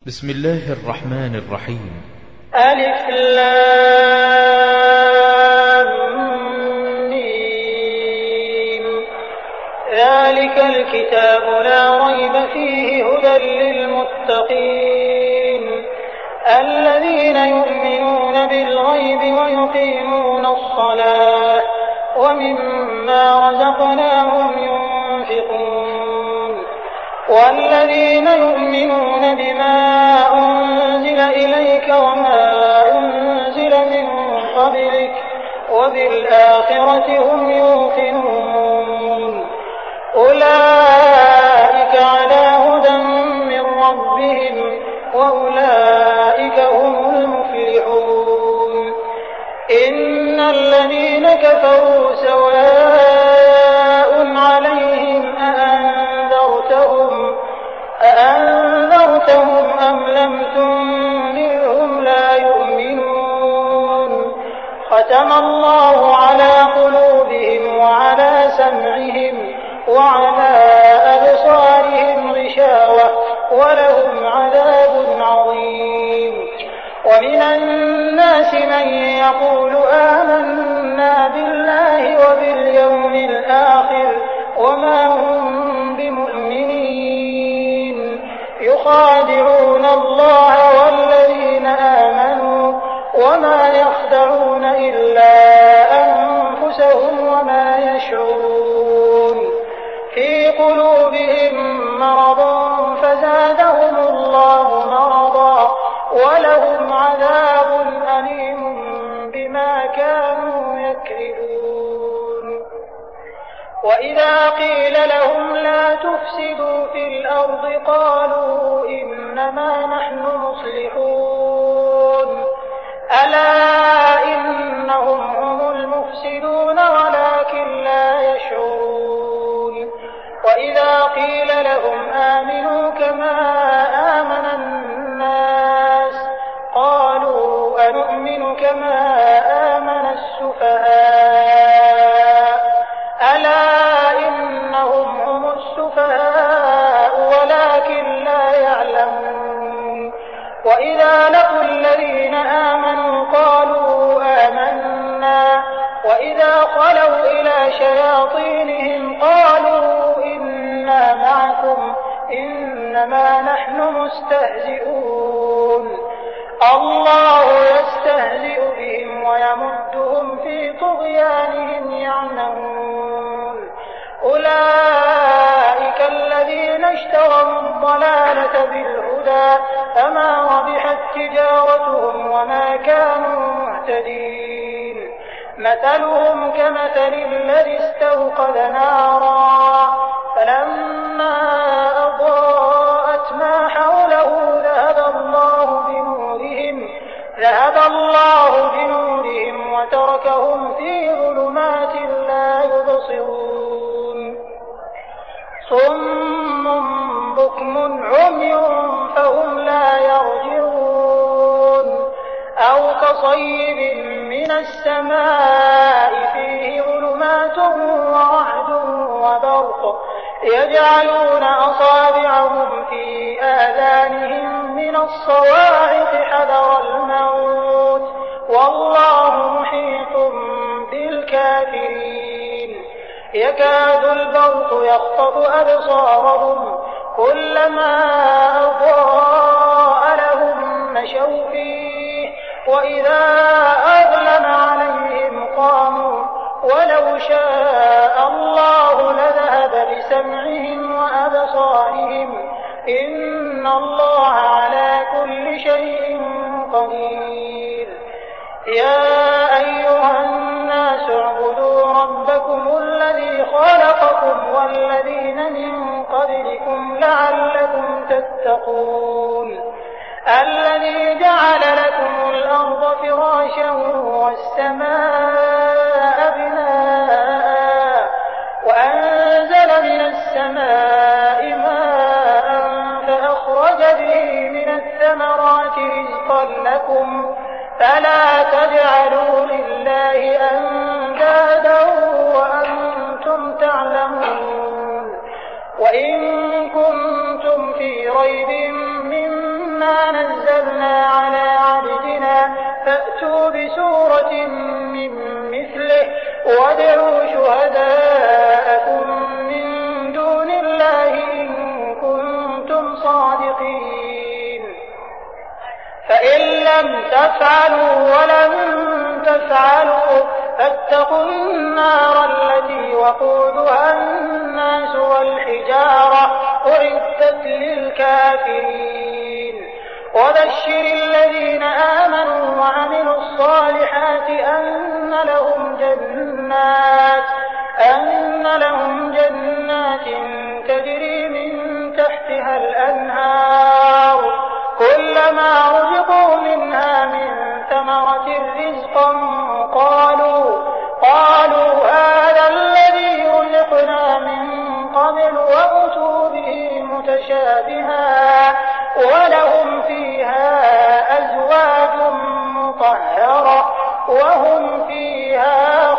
بسم الله الرحمن الرحيم. ألف لام ميم. ذلك الكتاب لا ريب فيه هدى للمتقين الذين يؤمنون بالغيب ويقيمون الصلاة ومما رزقناهم ينفقون والذين يؤمنون بما أنزل إليك وما أنزل من قبلك وبالآخرة هم يوقنون أولئك على هدى من ربهم وأولئك هم المفلحون. إن الذين كفروا سواء عليهم أأنذرتهم أم لم تنذرهم لا يؤمنون. ختم الله على قلوبهم وعلى سمعهم وعلى أبصارهم غشاوة ولهم عذاب عظيم. ومن الناس من يقول آمنا بالله وباليوم الآخر وما هم بمؤمنين يخادعون الله والذين آمنوا وما يخدعون إلا أنفسهم وما يشعرون. في قلوبهم مرض فزادهم الله مرضا ولهم عذاب أليم بما كانوا يكذبون. وإذا قيل لهم لا تفسدوا في الأرض قالوا إنما نحن مصلحون ألا إنهم هم المفسدون ولكن لا يشعرون. وإذا قيل لهم آمنوا كما آمن الناس قالوا أنؤمن كما آمن السفهاء ألا إنهم هم السفهاء ولكن لا يعلمون. وإذا لقوا الذين آمنوا قالوا آمنا وإذا خلوا إلى شياطينهم قالوا إنا معكم إنما نحن مستهزئون. الله يستهزئ بهم ويمدهم في طغيانهم يعمهون. أولئك الذين اشتروا الضلالة بالهدى فما ربحت تجارتهم وما كانوا مهتدين. مثلهم كمثل الذي استوقد نارا فلما أضاءت ما حوله ذهب الله بنورهم وتركهم في ظلمات لا يبصرون. صم بكم عمي فهم لا يرجعون. أو كصيب من السماء فيه ظلمات ورعد وبرق يجعلون أصابعهم في آذانهم من الصواعق حذر الموت والله محيط بالكافرين. يكاد البرق يخطف أبصارهم كلما أضاء لهم مشوا فيه وإذا أظلم عليهم قاموا ولو شاء الله لذهب بسمعهم وأبصارهم إن الله على كل شيء قدير. يا أيها الناس اعبدوا ربكم الذي خلقكم والذين من قبلكم لعلكم تتقون. الذي جعل لكم الأرض فراشا والسماء بناء وأنزل من السماء ماء فأخرج به من الثمرات رزقا لكم فلا تجعلوا لله أندادا وأنتم تعلمون. وإن كنتم في ريب مما إنا نزلنا على عبدنا فأتوا بسورة من مثله وادعوا شهداءكم من دون الله إن كنتم صادقين فإن لم تفعلوا ولن تفعلوا فاتقوا النار التي وقودها الناس والحجارة أعدت للكافرين وبشر الذين آمنوا وعملوا الصالحات أن لهم جنات تجري من تحتها الأنهار كلما رزقوا منها من ثمرة رزقا قالوا هذا الذي رزقنا من قبل وأتوا به متشابها ولهم فيها أزواج مطهرة وهم فيها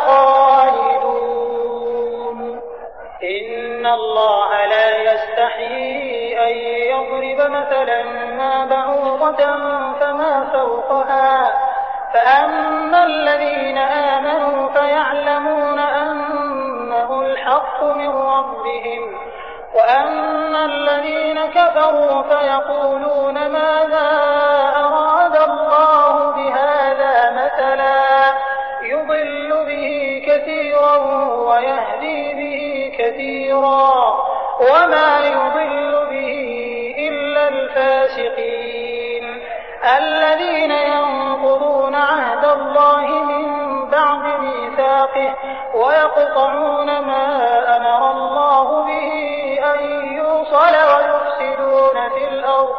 خالدون إن الله لا يستحيي أن يضرب مثلا ما بعوضة فما فوقها فأما الذين آمنوا فيعلمون أنه الحق من ربهم وأما الذين كفروا فيقولون ماذا أراد الله بهذا مثلا يضل به كثيرا ويهدي به كثيرا وما يضل به إلا الفاسقين الذين ينقضون عهد الله من بعد ميثاقه ويقطعون ما أمر الله به أن يوصل ويفسدون في الأرض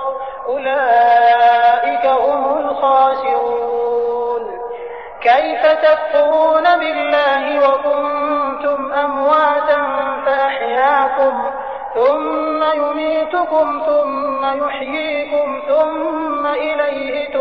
أولئك هم الخاسرون كيف تكفرون بالله وكنتم أمواتا فأحياكم ثم يميتكم ثم يحييكم ثم إليه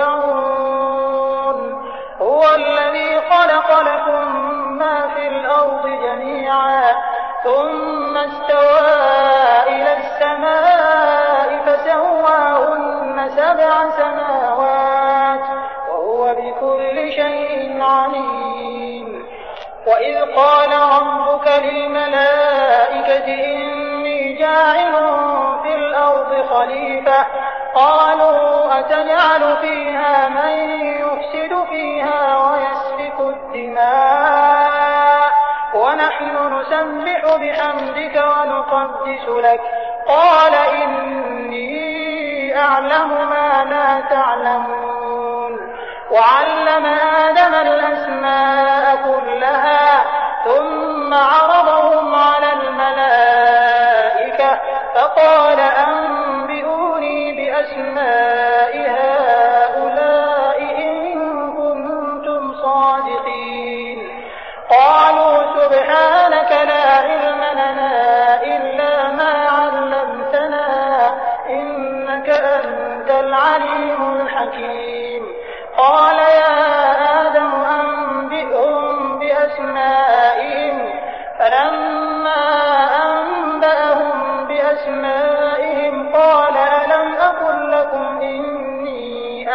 ترجعون هو الذي خلق لكم ما في الأرض جميعا ثم استوى إلى السماء فسواهن 7 سماوات وهو بكل شيء عليم وإذ قال ربك للملائكة إني جاعل في الأرض خليفة قالوا أتجعل فيها من يفسد فيها ويسفك الدماء ونحن نسبح بحمدك ونقدس لك قال إني أعلم ما لا تعلمون وعلم آدم الأسماء كلها ثم عرضهم على الملائكة فقال أنبئوني بأسماء هؤلاء إن كنتم صادقين قالوا سبحانك لا علم لنا إلا ما علمتنا إنك أنت العليم الحكيم قال يا آدم أنبئهم بأسمائهم فلما أنبأهم بأسمائهم قال ألم أقل لكم إني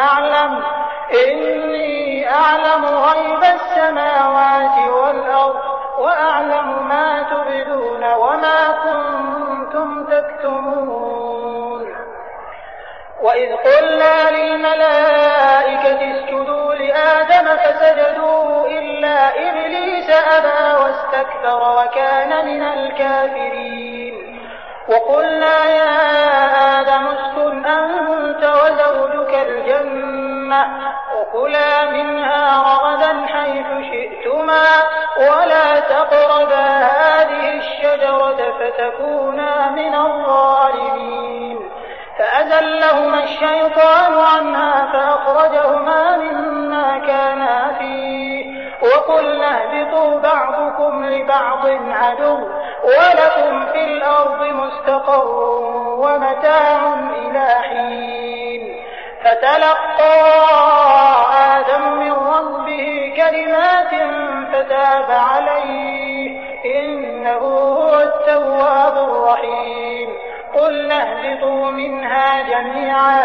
أعلم غيب السماوات والأرض وأعلم ما تبدون وما كنتم تكتمون وإذ قلنا للملائكة اسجدوا لآدم فسجدوا إلا إبليس أبى واستكبر وكان من الكافرين وقلنا يا آدم اسكن أنت وزوجك الجنة وكلا منها رغدا حيث شئتما ولا تقربا هذه الشجرة فتكونا من الظالمين فأزلهما الشيطان عنها فأخرجهما مما كانا فيه وقلنا اهبطوا بعضكم لبعض عدو ولكم في الأرض مستقر ومتاع إلى حين فتلقى آدم من ربه كلمات فتاب عليه إنه هو التواب الرحيم قلنا اهبطوا منها جميعا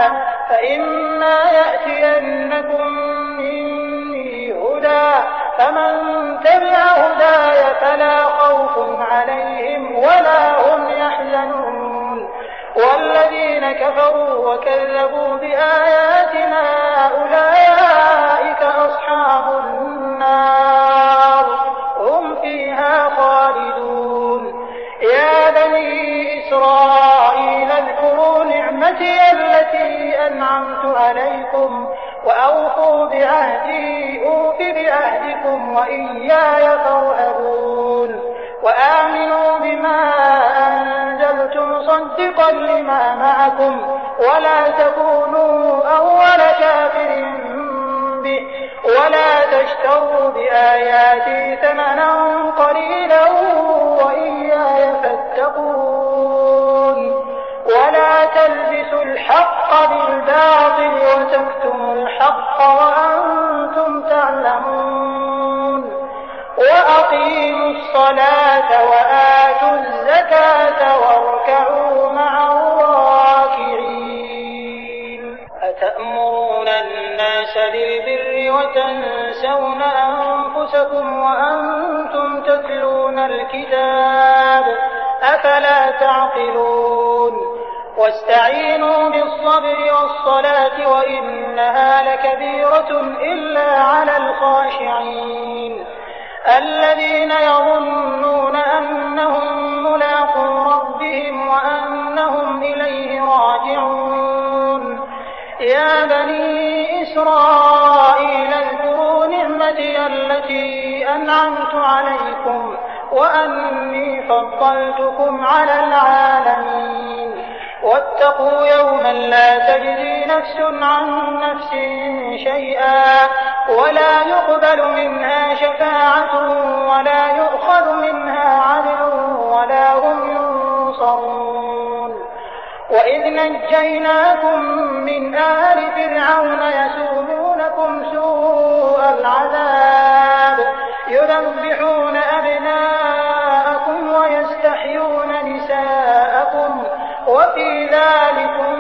فإما يأتينكم مني هدى فمن تبع هداي فلا خوف عليهم ولا هم يحزنون والذين كفروا وكذبوا بآياتنا أولئك أصحاب النار هم فيها خالدون يا بني إسرائيل اذكروا نعمتي التي أنعمت عليكم وأوفوا بعهدي أوف بعهدكم وإياي فارهبون وآمنوا بما أنزلت مصدقا لما معكم ولا تكونوا أول كافر به ولا تشتروا بآياتي ثمنا قليلا وإياي فاتقون ولا تلبسوا الحق بالباطل وتكتموا الحق وأنتم تعلمون وأقيموا الصلاة وآتوا الزكاة واركعوا مع الراكعين أتأمرون الناس بالبر وتنسون أنفسكم وأنتم تتلون الكتاب أفلا تعقلون واستعينوا بالصبر والصلاة وإنها لكبيرة إلا على الخاشعين الذين يظنون أنهم ملاقو ربهم وأنهم إليه راجعون يا بني إسرائيل اذكروا نعمتي التي أنعمت عليكم وأني فضلتكم على العالمين واتقوا يوما لا تجزي نفس عن نفس شيئا ولا يقبل منها شفاعة ولا يؤخذ منها عدل ولا هم ينصرون وإذ نجيناكم من آل فرعون يسومونكم سوء العذاب يذبحون أبناءكم ويستحيون نساءكم وفي ذلكم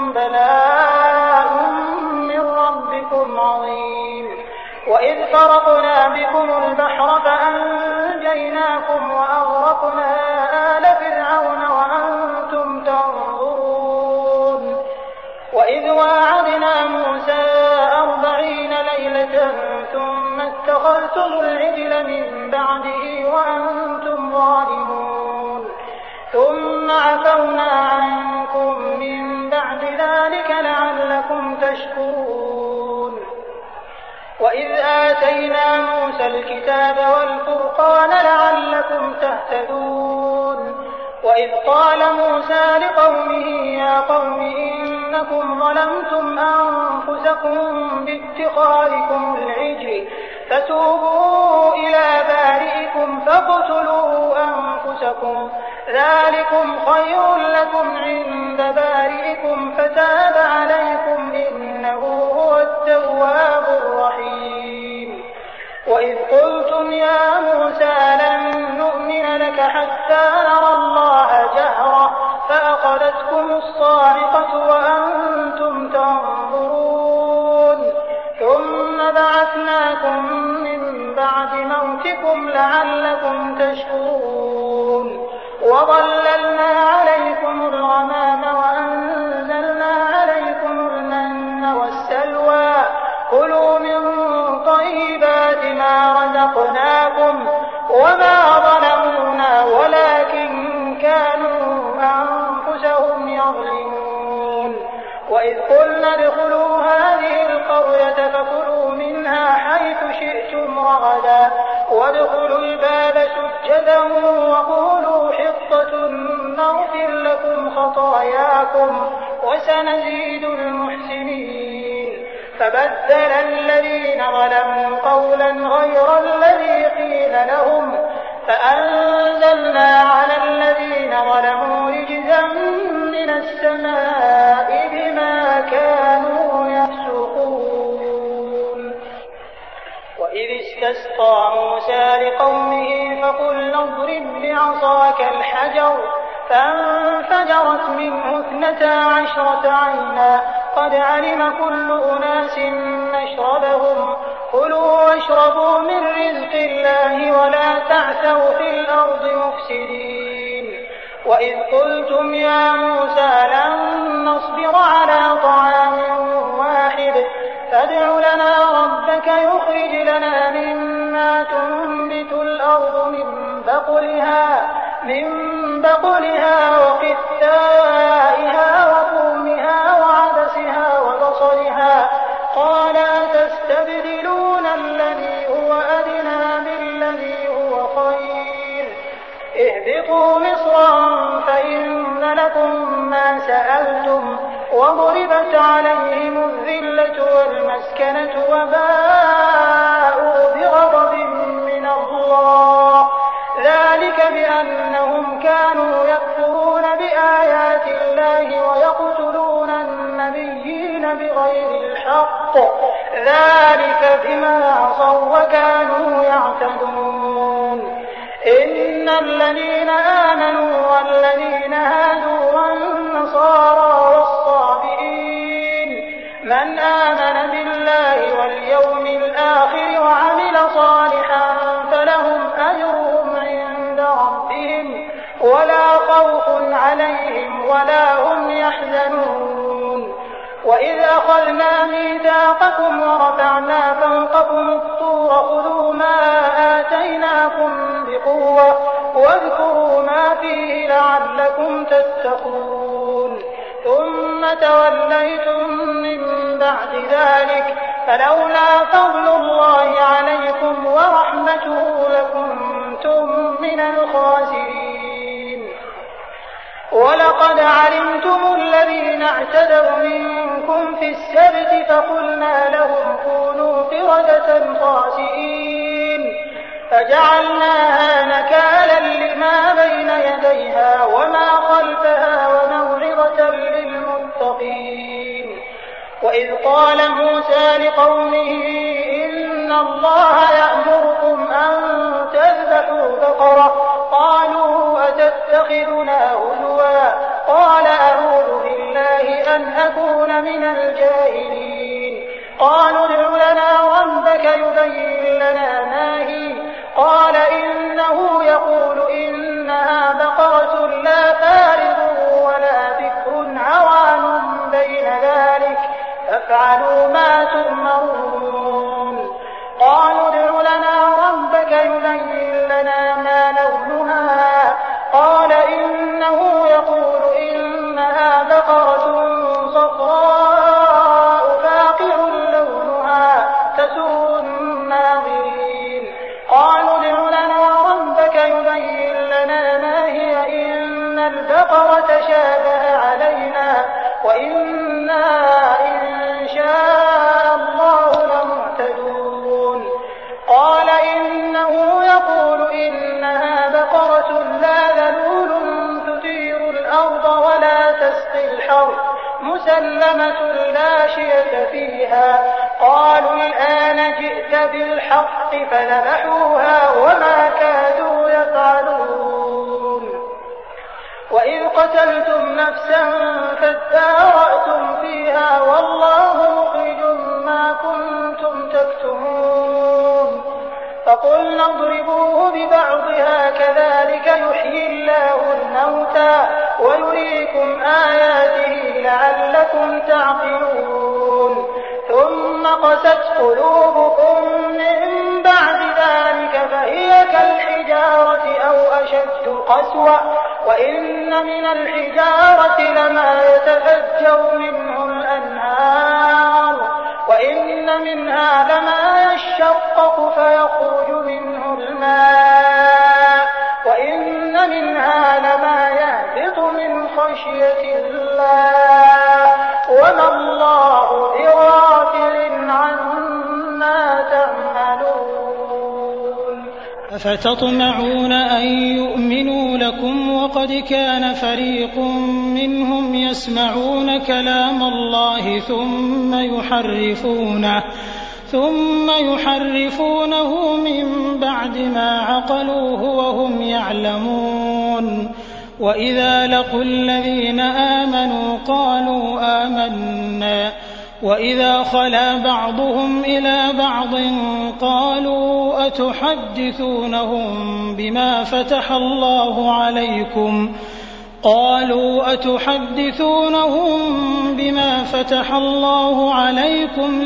بلاء من ربكم عظيم وإذ فرقنا بكم البحر فأنجيناكم وأغرقنا آل فرعون وأنتم تنظرون وإذ واعدنا موسى 40 ليلة ثم اتخذتم العجل من بعده وأنتم ظالمون ثم عفونا عنكم من بعد ذلك لعلكم تشكرون وإذ آتينا موسى الكتاب والفرقان لعلكم تهتدون وإذ قال موسى لقومه يا قوم إنكم ظلمتم أنفسكم باتخاذكم العجل فتوبوا إلى بارئكم فاقتلوا أنفسكم ذلكم خير لكم عند بارئكم فتاب عليكم إنه هو التواب الرحيم وإذ قلتم يا موسى لن نؤمن لك حتى نرى الله جهرة فأخذتكم الصاعقة وأنتم تنظرون ثم بعثناكم من بعد موتكم لعلكم تشكرون وظللنا عليكم الغمام وأنزلنا عليكم المن والسلوى كلوا من طيبات ما رزقناكم وما ظلمونا ولكن كانوا أنفسهم يظلمون وإذ قلنا ادخلوا هذه القرية فكلوا منها حيث شئتم رغدا وادخلوا الباب سجدا وقولوا حطة نغفر لكم خطاياكم وسنزيد المحسنين فبدل الذين ظلموا قولا غير الذي قيل لهم فأنزلنا على الذين ظلموا رجزا من السماء بما كانوا يفسقون وإذ استسقى موسى لقومه فقلنا اضرب بعصاك الحجر فانفجرت منه 12 عينا قد علم كل أناس مشربهم كلوا واشربوا من رزق الله ولا تعثوا في الأرض مفسدين وإذ قلتم يا موسى لن نصبر على طعام واحد فادع لنا ربك يخرج لنا مما تنبت الأرض من بقلها وقثائها وفومها وعدسها وبصلها قال أتستبدلون الذي هو أدنى بالذي هو خير اهبطوا مصرا فإن لكم ما سألتم وضربت عليهم الذلة والمسكنة وباءوا بغضب من الله ذلك بأنهم كانوا يكفرون بآيات الله ويقتلون النبيين بغير الحق ذلك بما عصوا وكانوا يعتدون إن الذين آمنوا والذين هادوا والنصارى والصابئين من آمن بالله واليوم الآخر وعمل صالحا فلهم أجرهم عند ربهم ولا خوف عليهم ولا هم يحزنون وإذ أخذنا ميثاقكم ورفعنا فوقكم الطور خذوا ما آتيناكم بقوة واذكروا ما فيه لعلكم تتقون ثم توليتم من بعد ذلك فلولا فضل الله عليكم ورحمته لكنتم من الخاسرين ولقد علمتم الذين اعتدوا منكم في السبت فقلنا لهم كونوا قردة خاسئين فجعلناها نكالا لما بين يديها وما خلفها وموعظة للمتقين وإذ قال موسى لقومه إن الله يأمركم أن تذبحوا بقرة قالوا أتتخذنا هزوا قال أعوذ بالله أن أكون من الجاهلين قالوا ادع لنا ربك يبين لنا ما هي قال إنه يقول إنها بقرة لا فارض ولا بكر عوان بين ذلك فافعلوا ما تؤمرون قالوا ادع لنا ربك يبين لنا ما لونها قال إنه يقول إنها بقرة صفراء فاقع لونها تسر الناظرين قالوا ادع لنا ربك يبين لنا ما هي إن البقرة شابه علينا وإنا إن شاء الله لمهتدون قال إنه يقول إنها بقرة لا ذلول تثير الأرض ولا تسقي الحرث مسلمة لا شية فيها قالوا الآن جئت بالحق فذبحوها وما كادوا يفعلون وإذ قتلتم نفسا فادارأتم فيها والله مخرج ما كنتم تكتمون فقلنا اضربوه ببعضها كذلك يحيي الله الموتى ويريكم آياته لعلكم تعقلون ثم قست قلوبكم من بعد ذلك فهي كالحجارة أو أشد قسوة وإن من الحجارة لما يتفجر منه الأنهار وإن منها لما يشقق فيخرج منه الماء وإن منها لما يهبط من خشية الله وما الله بغافل عما تعملون أفتطمعون أن يؤمنوا لكم وقد كان فريق منهم يسمعون كلام الله ثم يحرفونه من بعد ما عقلوه وهم يعلمون وإذا لقوا الذين آمنوا قالوا آمنا وإذا خلا بعضهم إلى بعض قالوا أتحدثونهم بما فتح الله عليكم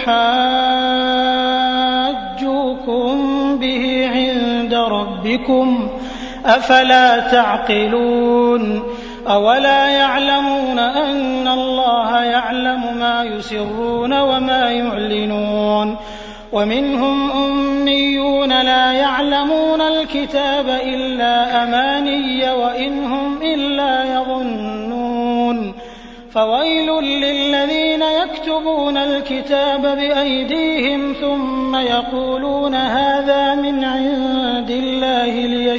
ليحاجوكم به عند ربكم أفلا تعقلون أولا يعلمون أن الله يعلم ما يسرون وما يعلنون ومنهم أميون لا يعلمون الكتاب إلا أماني وإن هم إلا يظنون فويل للذين يكتبون الكتاب بأيديهم ثم يقولون هذا من عند الله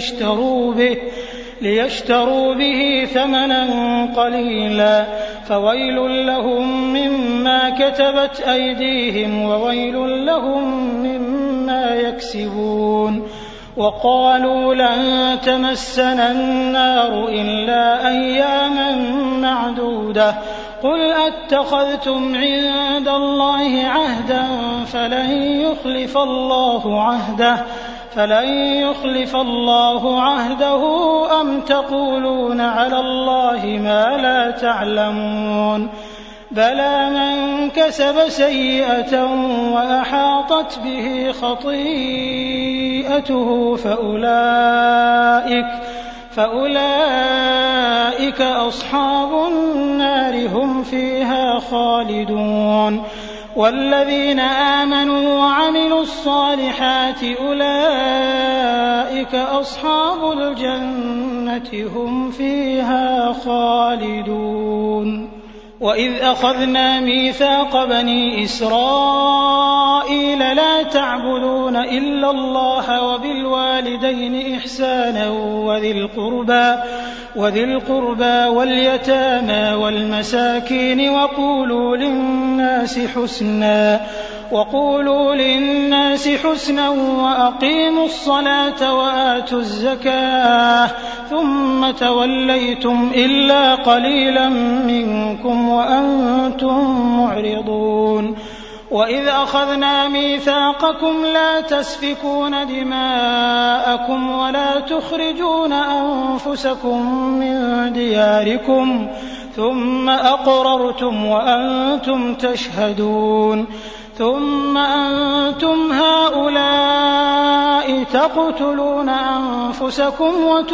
ليشتروا به ثمنا قليلا فويل لهم مما كتبت أيديهم وويل لهم مما يكسبون وقالوا لن تمسنا النار إلا أياما معدودة قل أتخذتم عند الله عهدا فلن يخلف الله عهده أم تقولون على الله ما لا تعلمون بلى من كسب سيئة وأحاطت به خطيئته فأولئك أصحاب النار هم فيها خالدون والذين آمنوا وعملوا الصالحات أولئك أصحاب الجنة هم فيها خالدون وإذ أخذنا ميثاق بني إسرائيل لا تعبدون إلا الله وبالوالدين إحسانا وذي القربى واليتامى والمساكين وقولوا للناس حسنا وأقيموا الصلاة وآتوا الزكاة ثم توليتم إلا قليلا منكم وأنتم معرضون وإذ أخذنا ميثاقكم لا تسفكون دماءكم ولا تخرجون أنفسكم من دياركم ثم أقررتم وأنتم تشهدون ثم أنتم هؤلاء تقتلون أنفسكم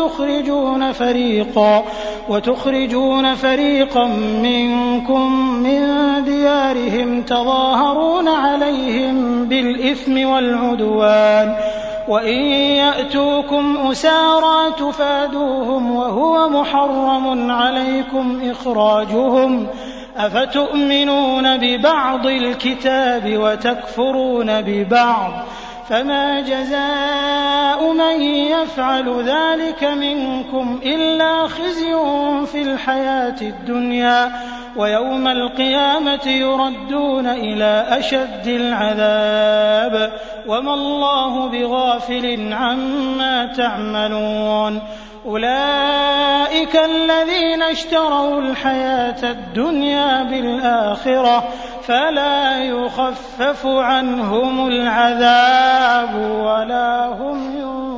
وتخرجون فريقا منكم من ديارهم تظاهرون عليهم بالإثم والعدوان وإن يأتوكم أسارى تفادوهم وهو محرم عليكم إخراجهم أفتؤمنون ببعض الكتاب وتكفرون ببعض فما جزاء من يفعل ذلك منكم إلا خزي في الحياة الدنيا ويوم القيامة يردون إلى أشد العذاب وما الله بغافل عما تعملون أولئك الذين اشتروا الحياة الدنيا بالآخرة فلا يخفف عنهم العذاب ولا هم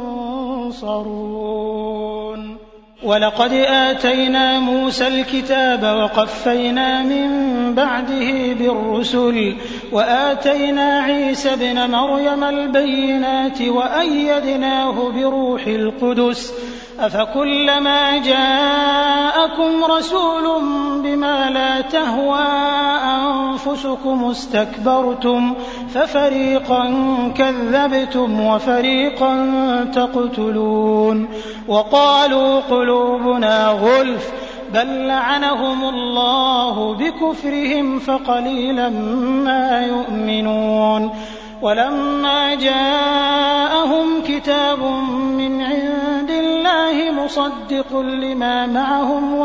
ينصرون ولقد آتينا موسى الكتاب وقفينا من بعده بالرسل وآتينا عيسى ابن مريم البينات وأيدناه بروح القدس أفكلما جاءكم رسول بما لا تهوى أنفسكم استكبرتم ففريقا كذبتم وفريقا تقتلون وقالوا قلوبنا غلف بل لعنهم الله بكفرهم فقليلا ما يؤمنون ولما جاءهم كتاب من عند الله مصدق لما معهم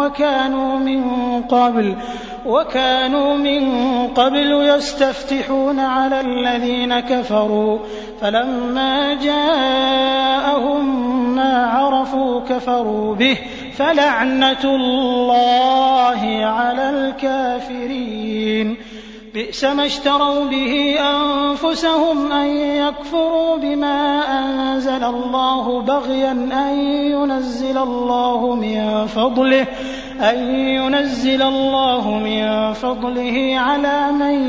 وكانوا من قبل يستفتحون على الذين كفروا فلما جاءهم ما عرفوا كفروا به فلعنة الله على الكافرين. بئس ما اشتروا به أنفسهم أن يكفروا بما أنزل الله بغيا أن ينزل الله من فضله على من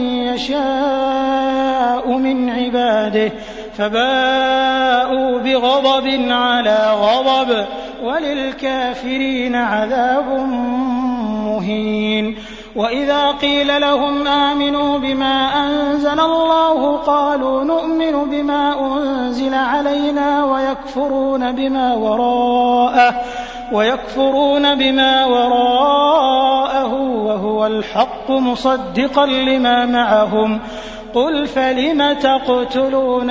يشاء من عباده فباءوا بغضب على غضب وللكافرين عذاب مهين. وإذا قيل لهم آمنوا بما أنزل الله قالوا نؤمن بما أنزل علينا ويكفرون بما وراءه وهو الحق مصدقا لما معهم. قل فلم تقتلون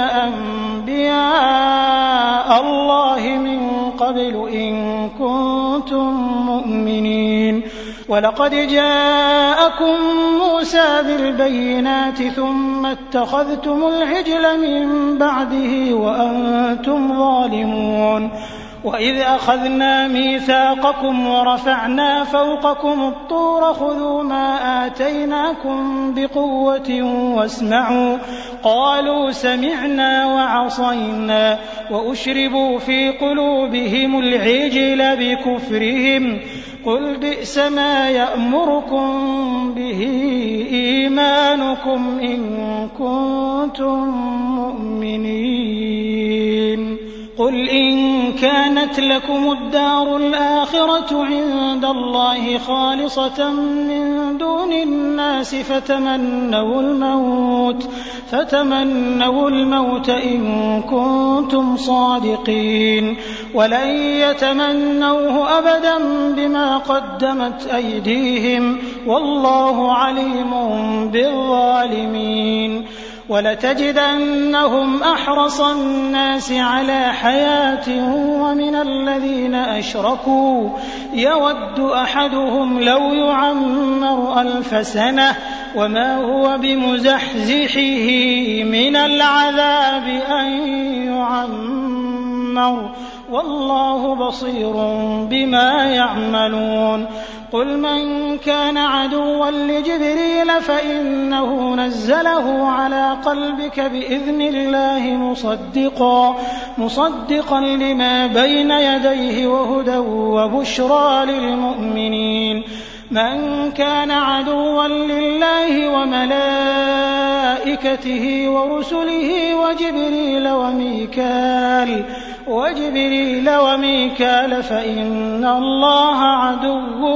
أنبياء الله من قبل إن كنتم مؤمنين. ولقد جاءكم موسى بالبينات ثم اتخذتم العجل من بعده وأنتم ظالمون. وإذ أخذنا ميثاقكم ورفعنا فوقكم الطور خذوا ما آتيناكم بقوة واسمعوا قالوا سمعنا وعصينا وأشربوا في قلوبهم العجل بكفرهم. قل بئس ما يأمركم به إيمانكم إن كنتم مؤمنين. قل إن كانت لكم الدار الآخرة عند الله خالصة من دون الناس فتمنوا الموت إن كنتم صادقين ولن يتمنوه أبدا بما قدمت أيديهم والله عليم بالظالمين. ولتجدنهم أحرص الناس على حياة ومن الذين أشركوا يود أحدهم لو يعمر 1000 سنة وما هو بمزحزحه من العذاب أن يعمر والله بصير بما يعملون. قل من كان عدوا لجبريل فإنه نزله على قلبك بإذن الله مصدقا لما بين يديه وهدى وبشرى للمؤمنين. من كان عدوا لله وملائكته ورسله وجبريل وميكال فإن الله عدو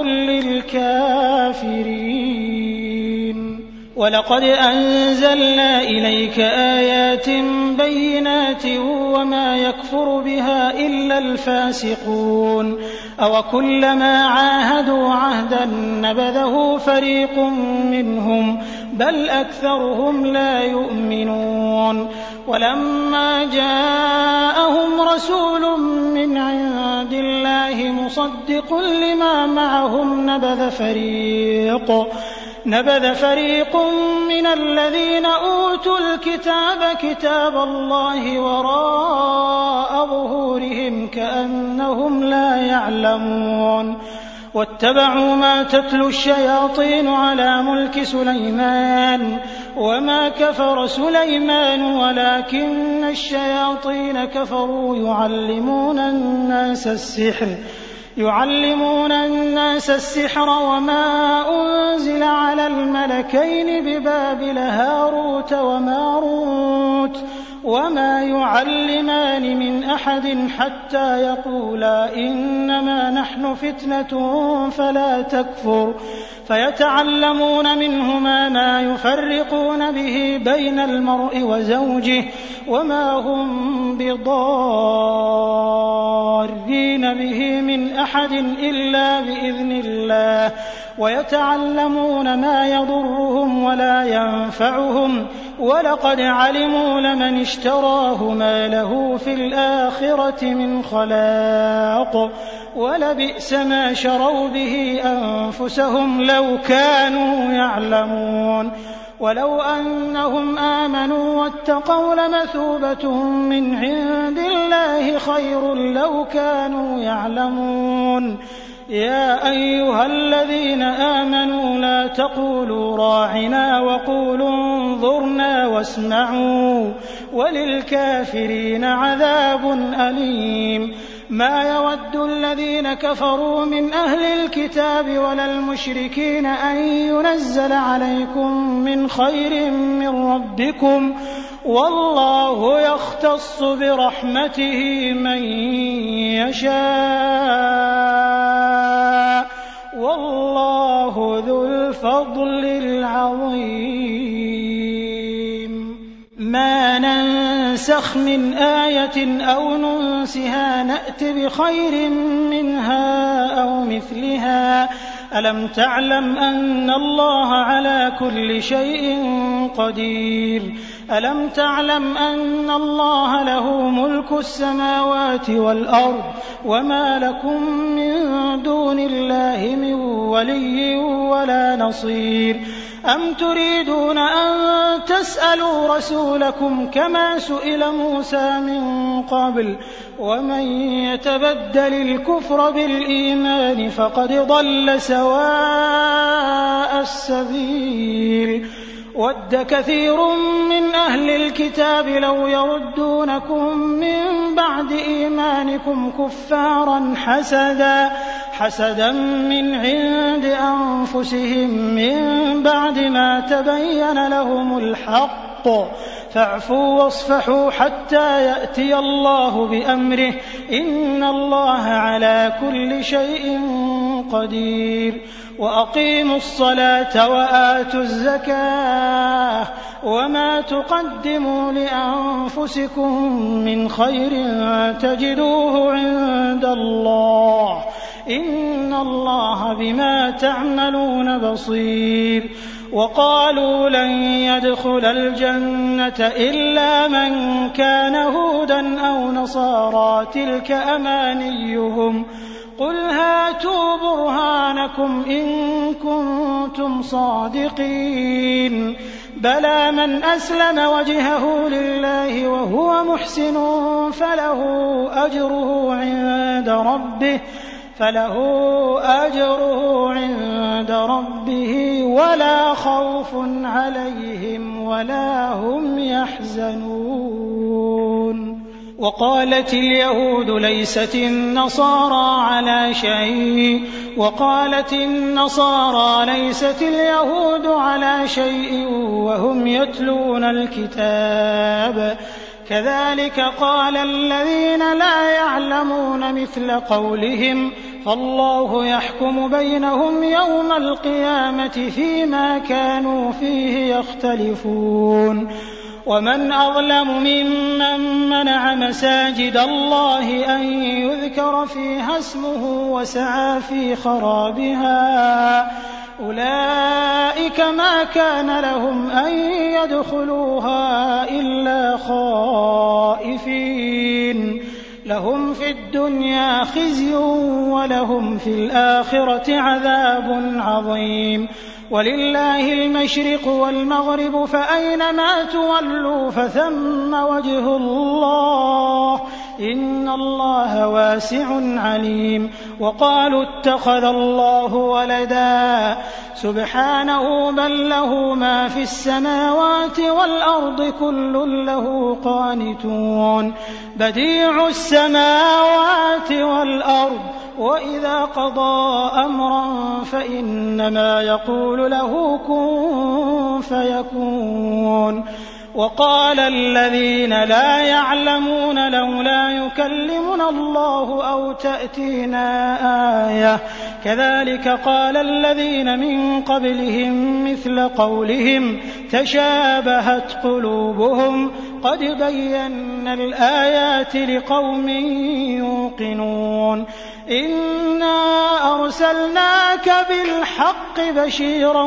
للكافرين. ولقد أنزلنا إليك آيات بينات وما يكفر بها إلا الفاسقون. أوكلما عاهدوا عهدا نبذه فريق منهم بل أكثرهم لا يؤمنون. ولما جاءهم رسول من عند الله مصدق لما معهم نبذ فريق من الذين أوتوا الكتاب كتاب الله وراء ظهورهم كأنهم لا يعلمون. واتبعوا ما تتلو الشياطين على ملك سليمان وما كفر سليمان ولكن الشياطين كفروا يعلمون الناس السحر وما أنزل على الملكين ببابل هاروت وماروت وما يعلمان من أحد حتى يقولا إنما نحن فتنة فلا تكفر فيتعلمون منهما ما يفرقون به بين المرء وزوجه وما هم بضارين به من أحد إلا بإذن الله ويتعلمون ما يضرهم ولا ينفعهم ولقد علموا لمن اشتراه ما له في الآخرة من خلاق ولبئس ما شروا به أنفسهم لو كانوا يعلمون. ولو أنهم آمنوا واتقوا لمثوبة من عند الله خير لو كانوا يعلمون. يا أيها الذين آمنوا لا تقولوا راعنا وقولوا انظرنا واسمعوا وللكافرين عذاب أليم. ما يود الذين كفروا من أهل الكتاب ولا المشركين أن ينزل عليكم من خير من ربكم والله يختص برحمته من يشاء والله ذو الفضل العظيم. ما ننسخ من آية أو ننسها نأت بخير منها أو مثلها. ألم تعلم أن الله على كل شيء قدير. ألم تعلم أن الله له ملك السماوات والأرض وما لكم من دون الله من ولي ولا نصير. أم تريدون أن تسألوا رسولكم كما سئل موسى من قبل ومن يتبدل الكفر بالإيمان فقد ضل سواء السبيل. ود كثير من أهل الكتاب لو يردونكم من بعد إيمانكم كفارا حسدا من عند أنفسهم من بعد ما تبين لهم الحق فاعفوا واصفحوا حتى يأتي الله بأمره إن الله على كل شيء قدير. وأقيموا الصلاة وآتوا الزكاة وما تقدموا لأنفسكم من خير تجدوه عند الله إن الله بما تعملون بصير. وقالوا لن يدخل الجنة إلا من كان هودا أو نصارى تلك أمانيهم قل هاتوا برهانكم إن كنتم صادقين. بلى من أسلم وجهه لله وهو محسن فله أجره عند ربه ولا خوف عليهم ولا هم يحزنون. وقالت اليهود ليست النصارى على شيء وقالت النصارى ليست اليهود على شيء وهم يتلون الكتاب كذلك قال الذين لا يعلمون مثل قولهم فالله يحكم بينهم يوم القيامة فيما كانوا فيه يختلفون. ومن أظلم ممن منع مساجد الله أن يذكر فيها اسمه وسعى في خرابها أولئك ما كان لهم أن يدخلوها إلا خائفين لهم في الدنيا خزي ولهم في الآخرة عذاب عظيم. ولله المشرق والمغرب فأينما تولوا فثم وجه الله إن الله واسع عليم. وقالوا اتخذ الله ولدا سبحانه بل له ما في السماوات والأرض كل له قانتون بديع السماوات والأرض وإذا قضى أمرا فإنما يقول له كن فيكون. وقال الذين لا يعلمون لولا يكلمنا الله أو تأتينا آية كذلك قال الذين من قبلهم مثل قولهم تشابهت قلوبهم قد بينا الآيات لقوم يوقنون. إنا أرسلناك بالحق بشيرا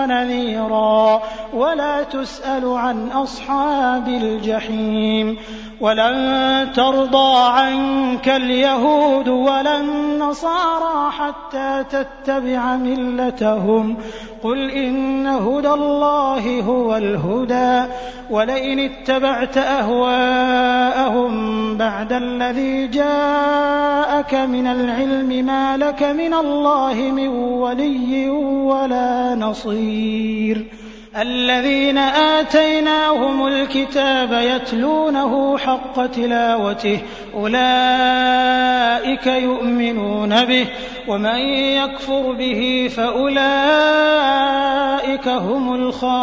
ونذيرا ولا تسأل عن أصحاب الجحيم. ولن ترضى عنك اليهود ولا النصارى حتى تتبع ملتهم قل إن هدى الله هو الهدى ولئن اتبعت أهواءهم بعد الذي جاءك من العلم ما لك من الله من ولي ولا نصير الذين آتيناهم الكتاب يتلونه حق تلاوته أولئك يؤمنون به ومن يكفر به فأولئك هم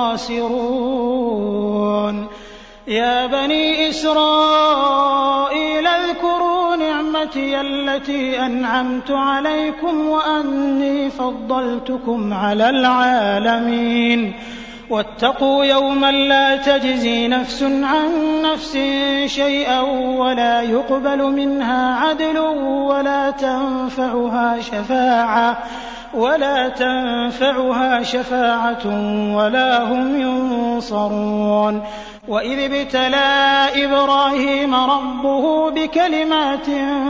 الخاسرون يا بني إسرائيل اذكروا نعمتي التي أنعمت عليكم وأني فضلتكم على العالمين واتقوا يوما لا تجزي نفس عن نفس شيئا ولا يقبل منها عدل ولا تنفعها شفاعة ولا هم ينصرون وإذ ابتلى إبراهيم ربه بكلمات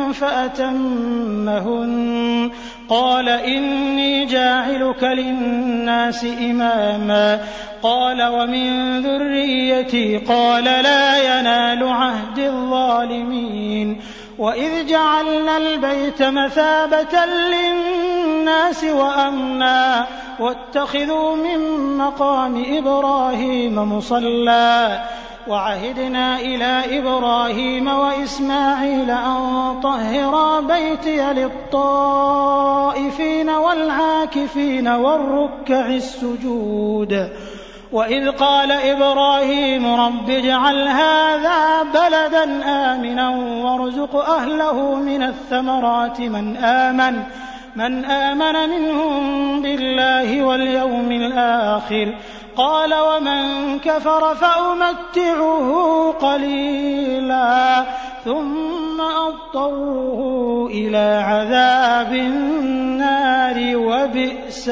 فأتمهن قال إني جاعلك للناس إماما قال ومن ذريتي قال لا ينال عهد الظالمين وإذ جعلنا البيت مثابة للناس وأمنا واتخذوا من مقام إبراهيم مصلى وعهدنا إلى إبراهيم وإسماعيل أن طهرا بيتي للطائفين والعاكفين والركع السجود وإذ قال إبراهيم رب اجعل هذا بلدا آمنا وارزق أهله من الثمرات من آمن منهم بالله واليوم الآخر قال ومن كفر فأمتعه قليلا ثم أضطره إلى عذاب النار وبئس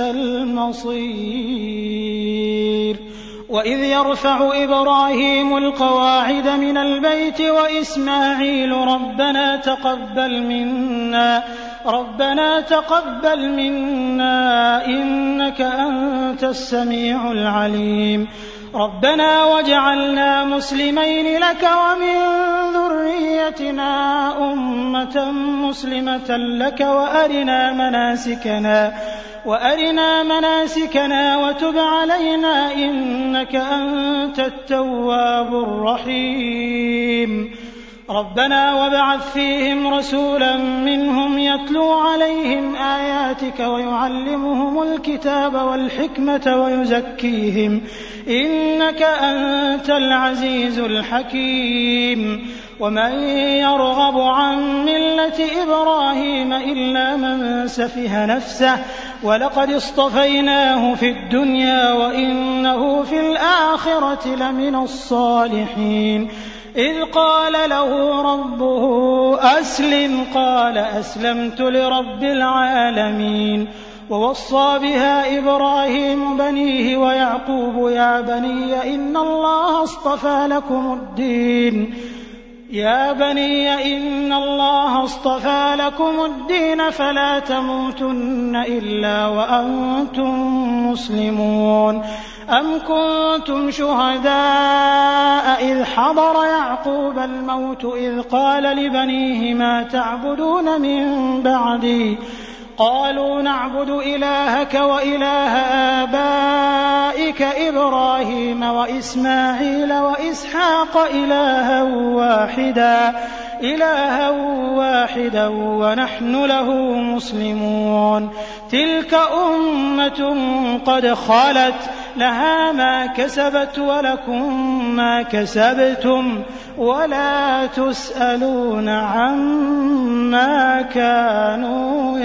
المصير وإذ يرفع إبراهيم القواعد من البيت وإسماعيل ربنا تقبل منا إنك أنت السميع العليم ربنا واجعلنا مسلمين لك ومن ذريتنا أمة مسلمة لك وأرنا مناسكنا وتب علينا إنك أنت التواب الرحيم ربنا وابعث فيهم رسولا منهم يتلو عليهم آياتك ويعلمهم الكتاب والحكمة ويزكيهم إنك أنت العزيز الحكيم ومن يرغب عن ملة إبراهيم إلا من سفه نفسه ولقد اصطفيناه في الدنيا وإنه في الآخرة لمن الصالحين إذ قال له ربه أسلم قال أسلمت لرب العالمين ووصى بها إبراهيم بنيه ويعقوب يا بني إن الله اصطفى لكم الدين فلا تموتن إلا وأنتم مسلمون أم كنتم شهداء إذ حضر يعقوب الموت إذ قال لبنيه ما تعبدون من بعدي قالوا نعبد إلهك وإله آبائك إبراهيم وإسماعيل وإسحاق إلها واحدا ونحن له مسلمون تلك أمة قد خلت لها ما كسبت ولكم ما كسبتم ولا تسألون عما كانوا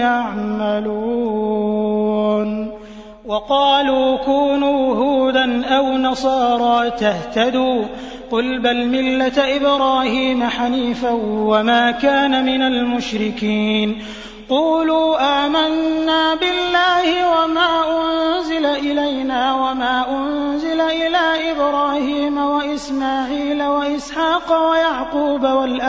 يعملون وقالوا كونوا هودا أو نصارى تهتدوا قل بل ملة إبراهيم حنيفا وما كان من المشركين قولوا آمنا بالله وما أنزل إلينا وما أنزل إلى إبراهيم وإسماعيل وإسحاق ويعقوب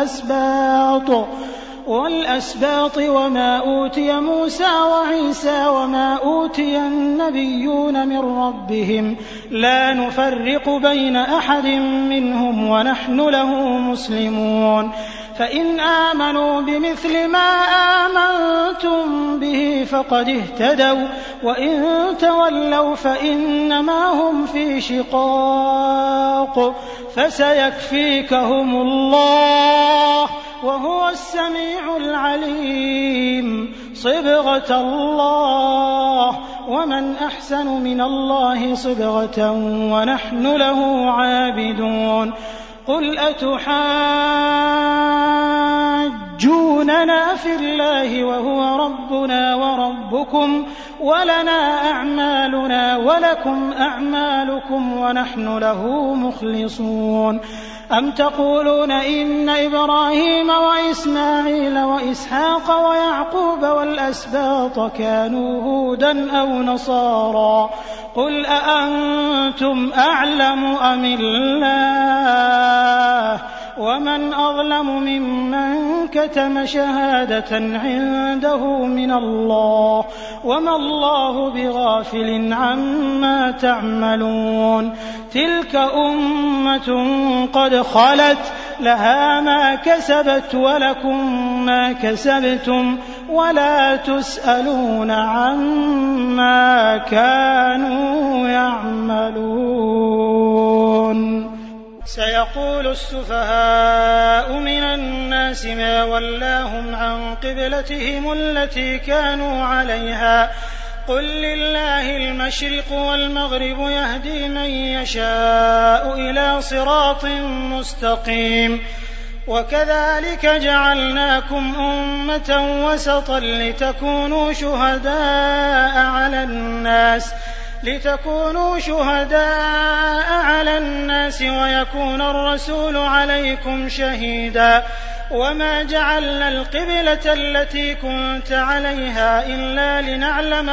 والأسباط وما أوتي موسى وعيسى وما أوتي النبيون من ربهم لا نفرق بين أحد منهم ونحن له مسلمون فإن آمنوا بمثل ما آمنتم به فقد اهتدوا وإن تولوا فإنما هم في شقاق فسيكفيكهم الله وهو السميع العليم صبغة الله ومن أحسن من الله صبغة ونحن له عابدون قل أتحاجوننا في الله وهو ربنا وربكم ولنا أعمالنا ولكم أعمالكم ونحن له مخلصون أم تقولون إن إبراهيم وإسماعيل وإسحاق ويعقوب والأسباط كانوا هودا أو نصارى قل أأنتم أعلم أم الله ومن أظلم ممن كتم شهادة عنده من الله وما الله بغافل عما تعملون تلك أمة قد خلت لها ما كسبت ولكم ما كسبتم ولا تسألون عما كانوا يعملون سيقول السفهاء من الناس ما ولاهم عن قبلتهم التي كانوا عليها قل لله المشرق والمغرب يهدي من يشاء إلى صراط مستقيم وكذلك جعلناكم أمة وسطا لتكونوا شهداء على الناس ويكون الرسول عليكم شهيدا وما جعلنا القبلة التي كنت عليها إلا لنعلم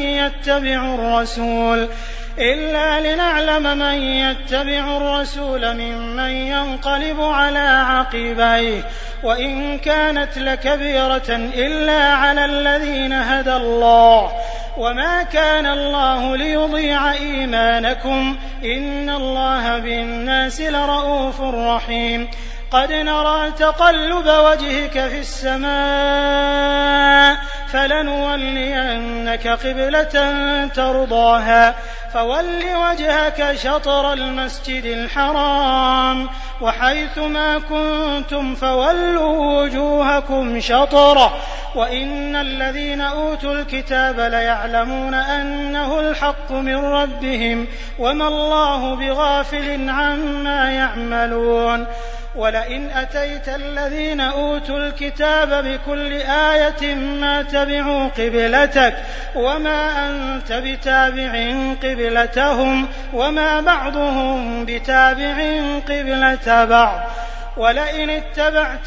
من يتبع الرسول ممن ينقلب على عقبيه وإن كانت لكبيرة إلا على الذين هدى الله وما كان الله ليضيع إيمانكم إن الله بالناس لرءوف رحيم قد نرى تقلب وجهك في السماء فلنولينك قبلة ترضاها فول وجهك شطر المسجد الحرام وحيث ما كنتم فولوا وجوهكم شطره وإن الذين أوتوا الكتاب ليعلمون أنه الحق من ربهم وما الله بغافل عما يعملون ولئن أتيت الذين أوتوا الكتاب بكل آية ما تبعوا قبلتك وما أنت بتابع قبلتهم وما بعضهم بتابع قبلة بعض ولئن اتبعت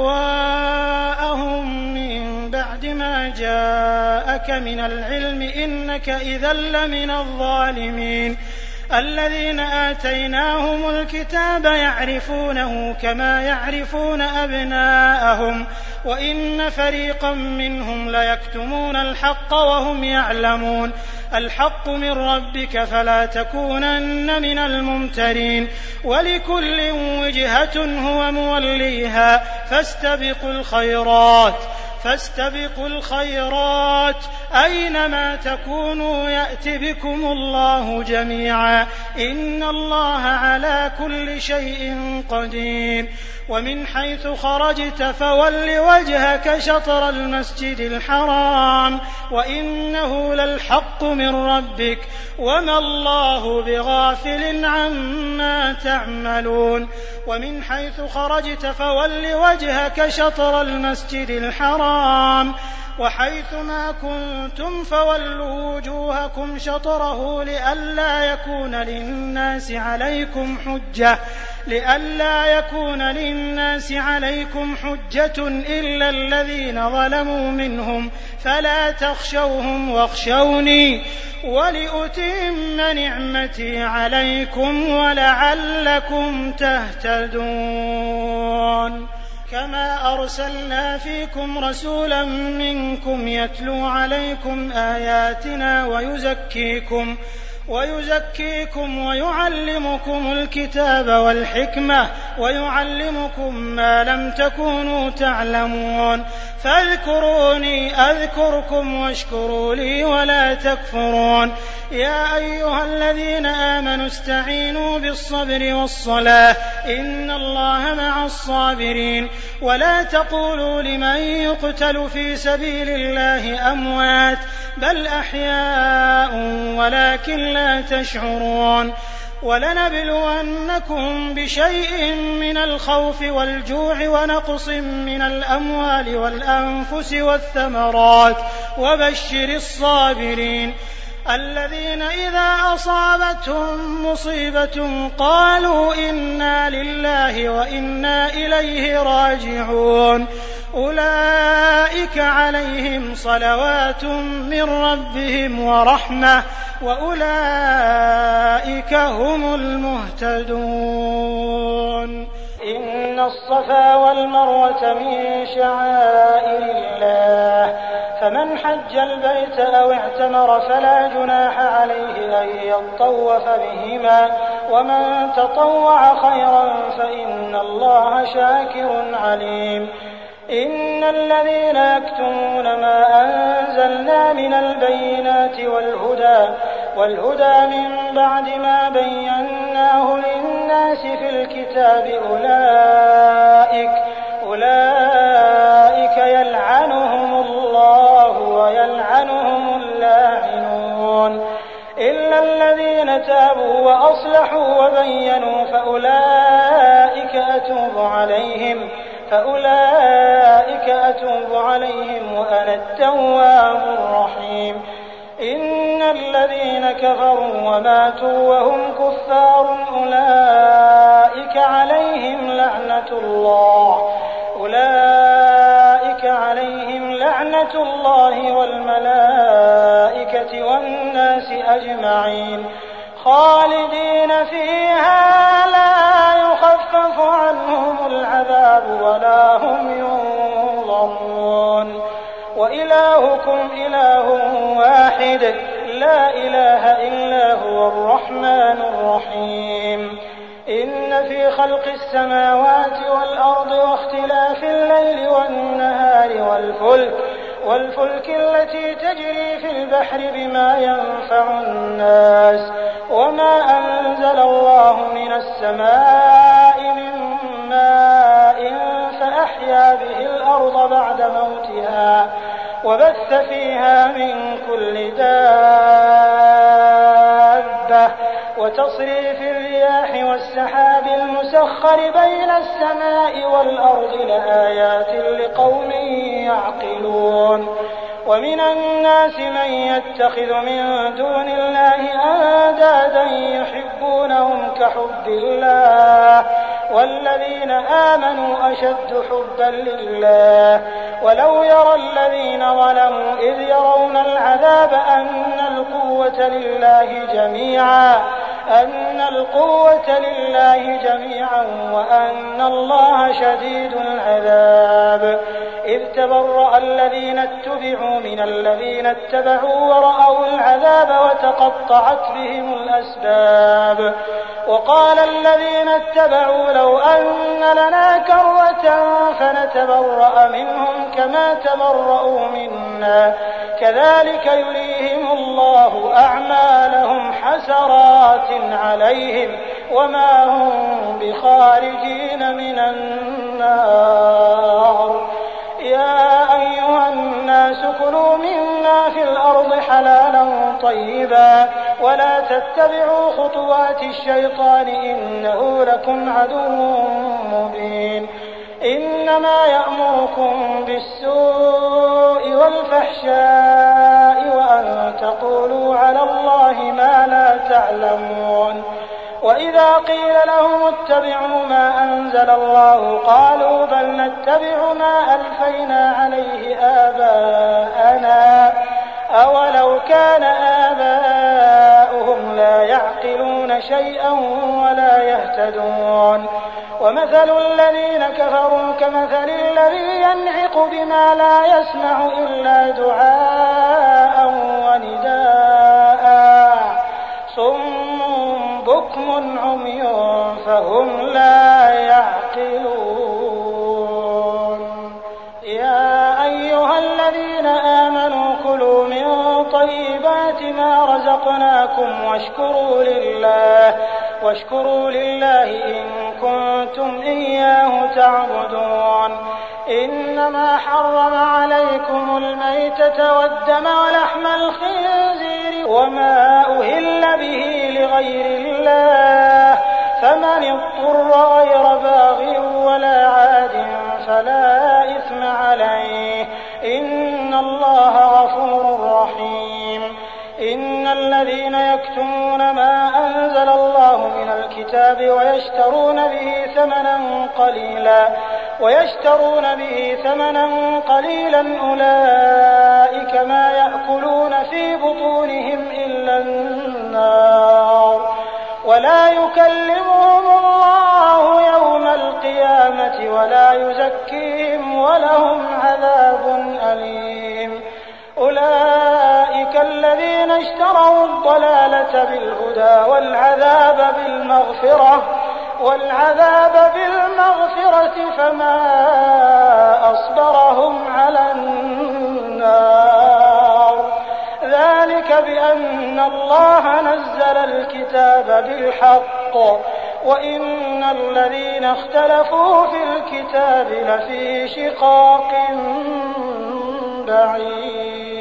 أهواءهم من بعد ما جاءك من العلم إنك إذا لمن الظالمين الذين آتيناهم الكتاب يعرفونه كما يعرفون أبناءهم وإن فريقا منهم ليكتمون الحق وهم يعلمون الحق من ربك فلا تكونن من الممترين ولكل وجهة هو موليها فاستبقوا الخيرات أينما تكونوا يأت بكم الله جميعا إن الله على كل شيء قدير ومن حيث خرجت فول وجهك شطر المسجد الحرام وإنه للحق من ربك وما الله بغافل عما تعملون ومن حيث خرجت فول وجهك شطر المسجد الحرام وحيث ما كنتم فولوا وجوهكم شطره لئلا يكون للناس عليكم حجة لئلا يكون للناس عليكم حجة إلا الذين ظلموا منهم فلا تخشوهم واخشوني ولأتم نعمتي عليكم ولعلكم تهتدون كما أرسلنا فيكم رسولا منكم يتلو عليكم آياتنا ويزكيكم ويعلمكم الكتاب والحكمة ويعلمكم ما لم تكونوا تعلمون فاذكروني أذكركم واشكروا لي ولا تكفرون يا أيها الذين آمنوا استعينوا بالصبر والصلاة إن الله مع الصابرين ولا تقولوا لمن يقتل في سبيل الله أموات بل أحياء ولكن لا تشعرون ولنبلونكم بشيء من الخوف والجوع ونقص من الأموال والأنفس والثمرات وبشر الصابرين الذين إذا أصابتهم مصيبة قالوا إنا لله وإنا إليه راجعون أولئك عليهم صلوات من ربهم ورحمة وأولئك هم المهتدون إن الصفا والمروة من شعائر الله فمن حج البيت أو اعتمر فلا جناح عليه أن يطوف بهما ومن تطوع خيرا فإن الله شاكر عليم إن الذين يكتمون ما أنزلنا من البينات والهدى من بعد ما بيناه للناس في الكتاب أولئك يلعنهم الله ويلعنهم اللاعنون إلا الذين تابوا وأصلحوا وبينوا فأولئك أتوب عليهم وأنا التواب الرحيم إن الذين كفروا وماتوا وهم كفار أولئك عليهم لعنة الله والملائكة والناس أجمعين خالدين فيها لا يخفف عنهم العذاب ولا هم ينظرون وإلهكم إله واحد لا إله إلا هو الرحمن الرحيم إن في خلق السماوات والأرض واختلاف الليل والنهار والفلك التي تجري في البحر بما ينفع الناس وما أنزل الله من السماء من ماء فأحيا به الأرض بعد موتها وبث فيها من كل دابة وتصريف الرياح والسحاب المسخر بين السماء والأرض لآيات لقوم يعقلون ومن الناس من يتخذ من دون الله أندادا يحبونهم كحب الله والذين آمنوا أشد حبا لله ولو يرى الذين ظلموا إذ يرون العذاب أن القوة لله جميعا وأن الله شديد العذاب إذ تبرأ الذين اتبعوا من الذين اتبعوا ورأوا العذاب وتقطعت بهم الأسباب وقال الذين اتبعوا لو أن لنا كرة فنتبرأ منهم كما تبرأوا منا كذلك يريهم الله أعمالهم حسرات عليهم وما هم بخارجين من النار يا أيها الناس كلوا مما في الأرض حلالا طيبا ولا تتبعوا خطوات الشيطان إنه لكم عدو مبين إنما يأمركم بالسوء والفحشاء وأن تقولوا على الله ما لا تعلمون وإذا قيل لهم اتبعوا ما أنزل الله قالوا بل نتبع ما ألفينا عليه آباءنا أولو كان آباؤهم لا يعقلون شيئا ولا يهتدون ومثل الذين كفروا كمثل الذي ينعق بما لا يسمع إلا دعاء ونداء صم بكم عمي فهم لا يعقلون يا أيها الذين آمنوا كلوا من طيبات ما رزقناكم واشكروا لله إن كنتم إياه تعبدون إنما حرم عليكم الميتة والدم ولحم الخنزير وما أهل به لغير الله فمن اضطر غير باغ ولا عاد فلا إثم عليه إن الله غفور رحيم إن الذين يكتمون ما أنزل الله من الكتاب ويشترون به ثمنا قليلا أولئك ما يأكلون في بطونهم إلا النار ولا يكلمهم الله يوم القيامة ولا يزكيهم ولهم عذاب أليم أولئك الذين اشتروا الضلالة بالهدى والعذاب بالمغفرة فما أصبرهم على النار ذلك بأن الله نزل الكتاب بالحق وإن الذين اختلفوا في الكتاب لفي شقاق بعيد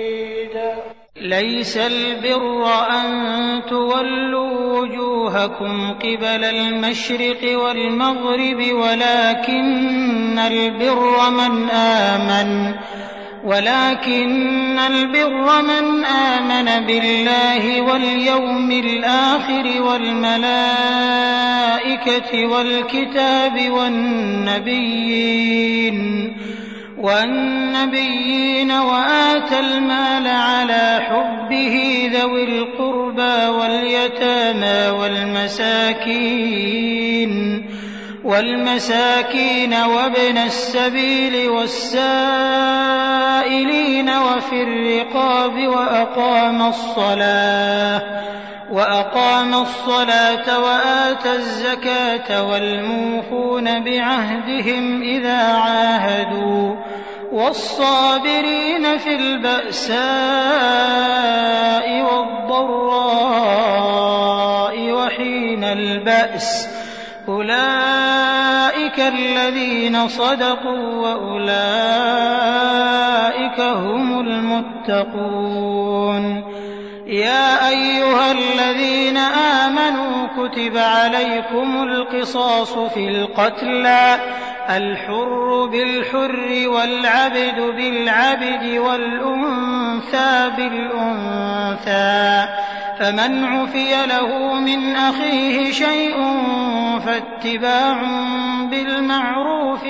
ليس البر أن تولوا وجوهكم قبل المشرق والمغرب ولكن البر من آمن بالله واليوم الآخر والملائكة والكتاب والنبيين وآتى المال على حبه ذوي القربى واليتامى والمساكين وابن السبيل والسائلين وفي الرقاب وأقام الصلاة وآتى الزكاة والموفون بعهدهم إذا عاهدوا والصابرين في البأساء والضراء وحين البأس أولئك الذين صدقوا وأولئك هم المتقون يا أيها الذين آمنوا كتب عليكم القصاص في القتلى الحر بالحر والعبد بالعبد والأنثى بالأنثى فمن عفي له من أخيه شيء فاتباع بالمعروف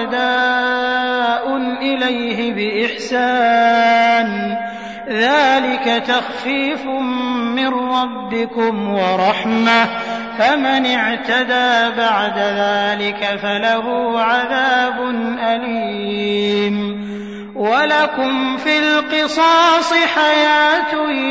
وأداء إليه بإحسان ذلك تخفيف من ربكم ورحمة فمن اعتدى بعد ذلك فله عذاب أليم ولكم في القصاص حياة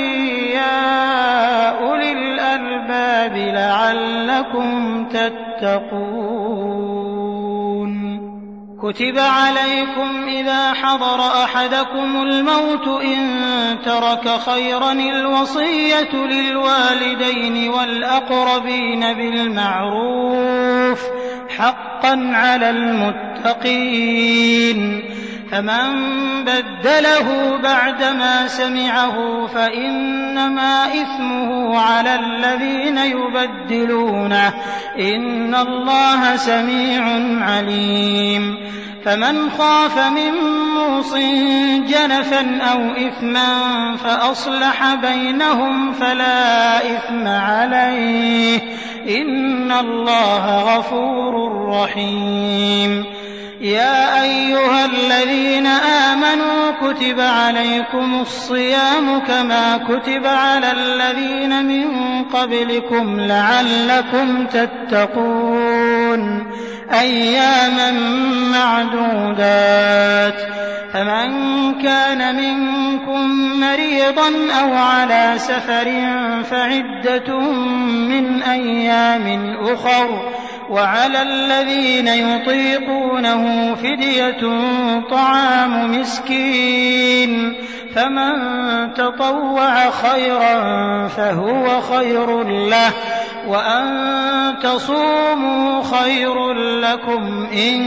يا أولي الألباب لعلكم تتقون كتب عليكم إذا حضر أحدكم الموت إن ترك خيرا الوصية للوالدين والأقربين بالمعروف حقا على المتقين فمن بدله بعدما سمعه فإنما إثمه على الذين يبدلونه إن الله سميع عليم فمن خاف من موص قميص جنفا أو إثما فأصلح بينهم فلا إثم عليه إن الله غفور رحيم. يا أيها الذين آمنوا كتب عليكم الصيام كما كتب على الذين من قبلكم لعلكم تتقون أياما معدودات. فمن كان منكم مريضا أو على سفر فعدة من أيام أخر وعلى الذين يطيقونه فدية طعام مسكين فمن تطوع خيرا فهو خير له وأن تصوموا خير لكم إن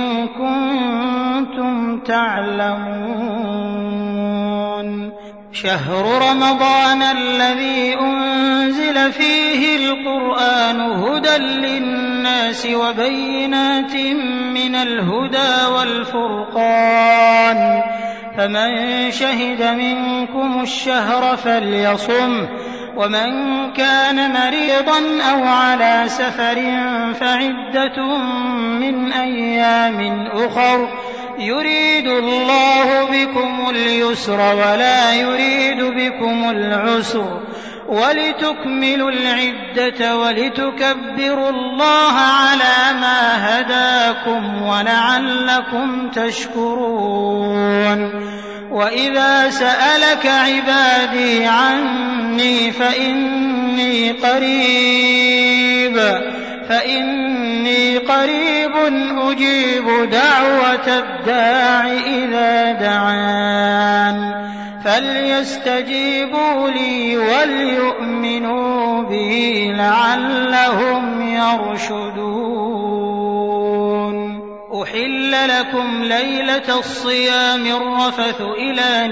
كنتم تعلمون. شهر رمضان الذي أنزل فيه القرآن هدى للناس وبينات من الهدى والفرقان فمن شهد منكم الشهر فليصمه ومن كان مريضا أو على سفر فعدة من أيام أخر يريد الله بكم اليسر ولا يريد بكم العسر ولتكملوا العدة ولتكبروا الله على ما هداكم ولعلكم تشكرون. وإذا سألك عبادي عني فإني قريب أجيب دعوة الداع إذا دعان فليستجيبوا لي وليؤمنوا بي لعلهم يرشدون. أحل لكم ليلة الصيام الرفث إلى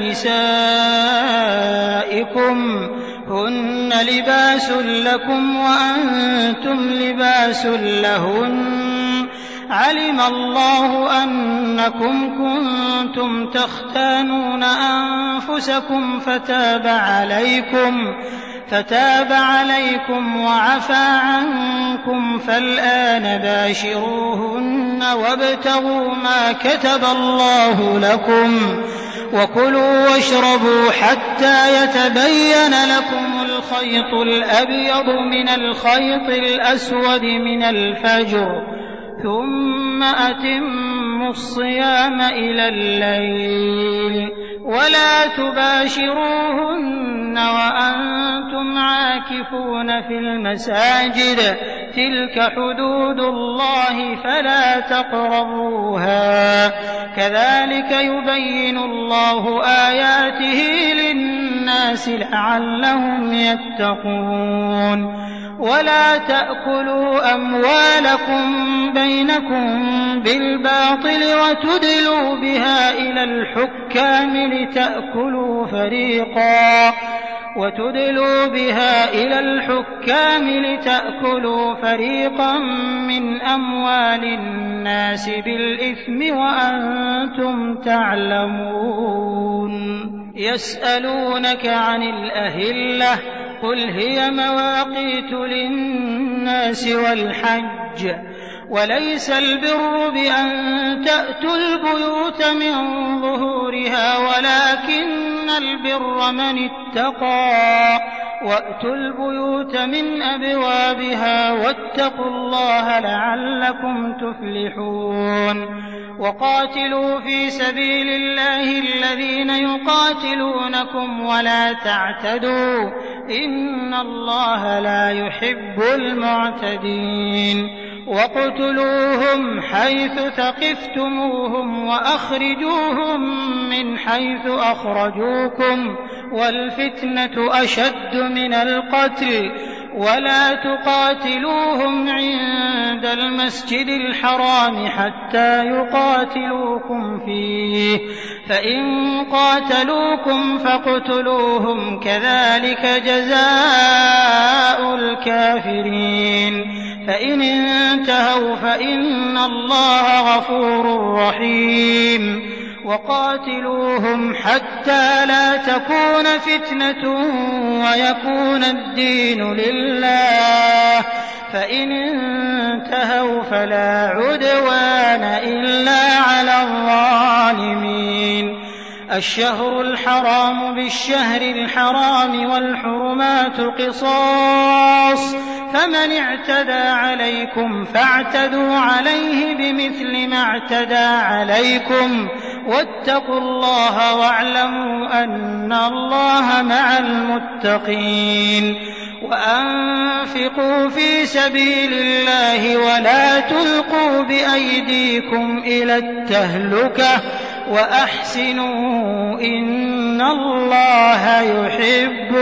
نسائكم هن لباس لكم وأنتم لباس لهن علم الله أنكم كنتم تختانون أنفسكم فتاب عليكم وعفى عنكم فالآن باشروهن وابتغوا ما كتب الله لكم وكلوا واشربوا حتى يتبين لكم الخيط الأبيض من الخيط الأسود من الفجر ثم أتموا الصيام إلى الليل ولا تباشروهن وأنتم عاكفون في المساجد تلك حدود الله فلا تقربوها كذلك يبين الله آياته للناس لعلهم يتقون. ولا تأكلوا أموالكم بينكم بالباطل وتدلوا بها إلى الحكام لتأكلوا فريقا من أموال الناس بالإثم وأنتم تعلمون. يسألونك عن الأهلة قل هي مواقيت للناس والحج وليس البر بأن تأتوا البيوت من ظهورها ولكن البر من اتقى وأتوا البيوت من أبوابها واتقوا الله لعلكم تفلحون. وقاتلوا في سبيل الله الذين يقاتلونكم ولا تعتدوا إن الله لا يحب المعتدين. واقتلوهم حيث ثقفتموهم وأخرجوهم من حيث أخرجوكم والفتنة أشد من القتل ولا تقاتلوهم عند المسجد الحرام حتى يقاتلوكم فيه فإن قاتلوكم فاقتلوهم كذلك جزاء الكافرين. فإن انتهوا فإن الله غفور رحيم. وقاتلوهم حتى لا تكون فتنة ويكون الدين لله فإن انتهوا فلا عدوان إلا على الظالمين الشهر الحرام بالشهر الحرام والحرمات قصاص فمن اعتدى عليكم فاعتدوا عليه بمثل ما اعتدى عليكم واتقوا الله واعلموا أن الله مع المتقين وأنفقوا في سبيل الله ولا تلقوا بأيديكم إلى التهلكة وأحسنوا إن الله يحب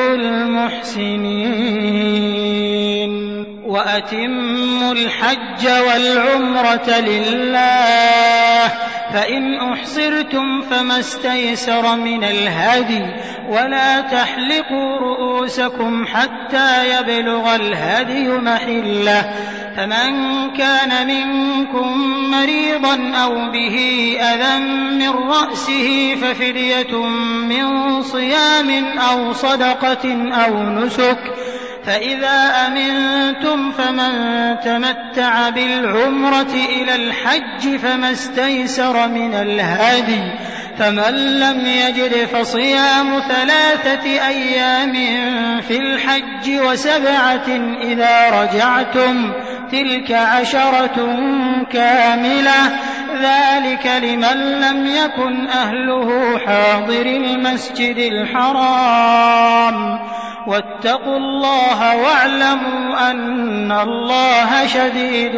المحسنين وأتموا الحج والعمرة لله فإن أحصرتم فما استيسر من الهدي ولا تحلقوا رؤوسكم حتى يبلغ الهدي محله فمن كان منكم مريضا أو به أذى من رأسه ففدية من صيام أو صدقة أو نسك فإذا أمنتم فمن تمتع بالعمرة إلى الحج فما استيسر من الهدي فمن لم يجد فصيام 3 أيام في الحج و7 إذا رجعتم تلك 10 كاملة ذلك لمن لم يكن أهله حاضر المسجد الحرام واتقوا الله واعلموا أن الله شديد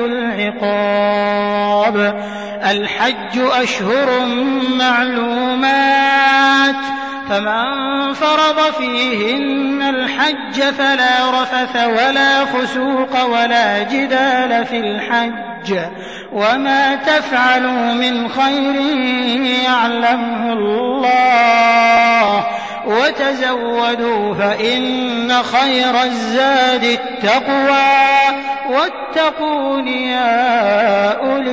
العقاب الحج أشهر معلومات فمن فرض فيهن الحج فلا رفث ولا فسوق ولا جدال في الحج وما تفعلوا من خير يعلمه الله وتزودوا فإن خير الزاد التقوى واتقون يا أولي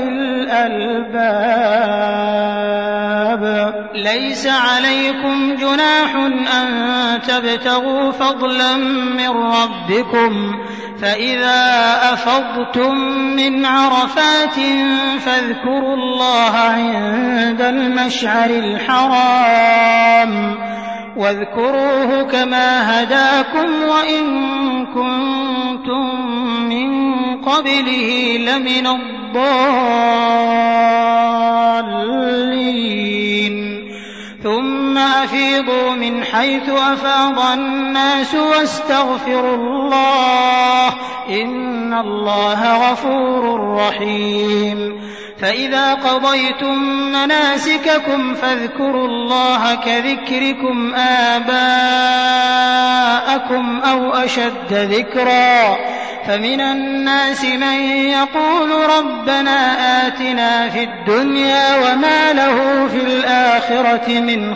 الألباب ليس عليكم جناح أن تبتغوا فضلا من ربكم فإذا أفضتم من عرفات فاذكروا الله عند المشعر الحرام واذكروه كما هداكم وإن كنتم من قبله لمن الضالين ثم أفيضوا من حيث أفاض الناس واستغفروا الله إن الله غفور رحيم فإذا قضيتم مناسككم فاذكروا الله كذكركم آباءكم أو أشد ذكرا فمن الناس من يقول ربنا آتنا في الدنيا وما له في الآخرة من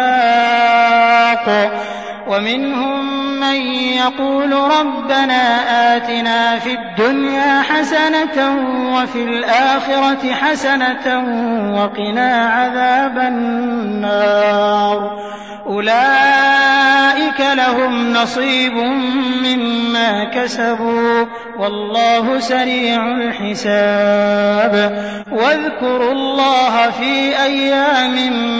خلاق ومنهم من يقول ربنا آتنا في الدنيا حسنة وفي الآخرة حسنة وقنا عذاب النار أولئك لهم نصيب مما كسبوا والله سريع الحساب واذكروا الله في أيام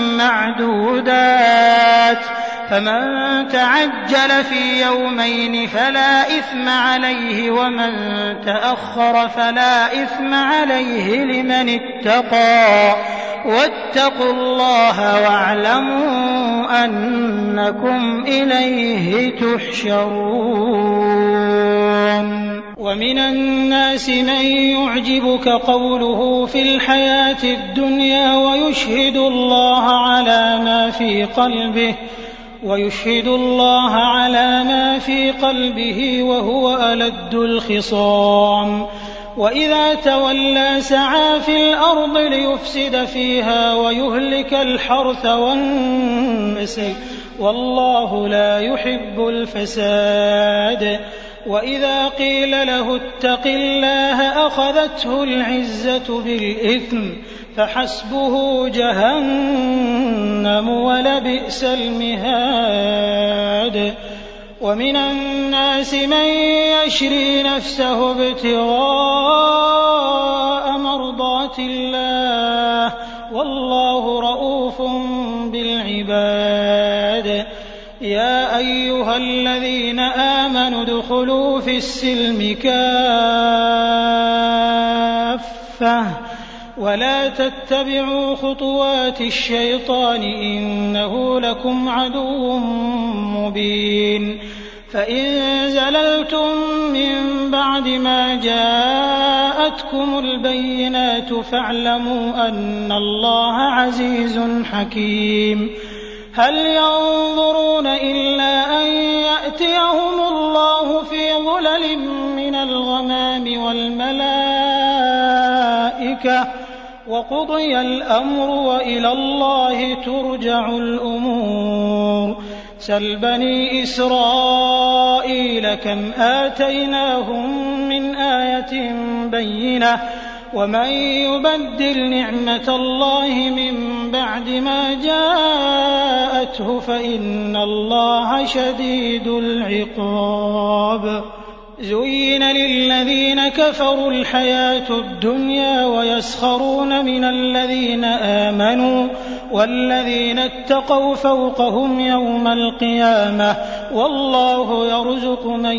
معدودات فمن تعجل في يومين فلا إثم عليه ومن تأخر فلا إثم عليه لمن اتقى واتقوا الله واعلموا أنكم إليه تحشرون ومن الناس من يعجبك قوله في الحياة الدنيا ويشهد الله على ما في قلبه وهو ألد الخصام وإذا تولى سعى في الأرض ليفسد فيها ويهلك الحرث والنسل والله لا يحب الفساد وإذا قيل له اتق الله أخذته العزة بالإثم فحسبه جهنم ولبئس المهاد ومن الناس من يشري نفسه ابتغاء مرضات الله والله رؤوف بالعباد يا أيها الذين آمنوا ادخلوا في السلم كافة ولا تتبعوا خطوات الشيطان إنه لكم عدو مبين فإن زللتم من بعد ما جاءتكم البينات فاعلموا أن الله عزيز حكيم هل ينظرون إلا أن يأتيهم الله في ظلل من الغمام والملائكة وقضي الأمر وإلى الله ترجع الأمور سل بني إسرائيل كم آتيناهم من آية بينة ومن يبدل نعمة الله من بعد ما جاءته فإن الله شديد العقاب زين للذين كفروا الحياة الدنيا ويسخرون من الذين آمنوا والذين اتقوا فوقهم يوم القيامة والله يرزق من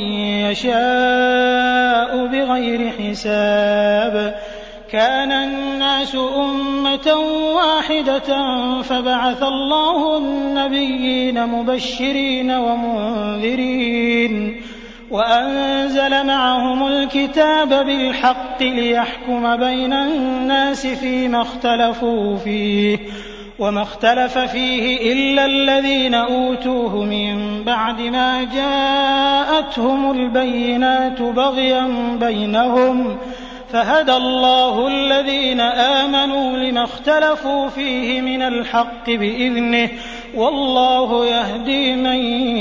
يشاء بغير حساب كان الناس أمة واحدة فبعث الله النبيين مبشرين ومنذرين وأنزل معهم الكتاب بالحق ليحكم بين الناس فيما اختلفوا فيه وما اختلف فيه إلا الذين أوتوه من بعد ما جاءتهم البينات بغيا بينهم فهدى الله الذين آمنوا لما اختلفوا فيه من الحق بإذنه والله يهدي من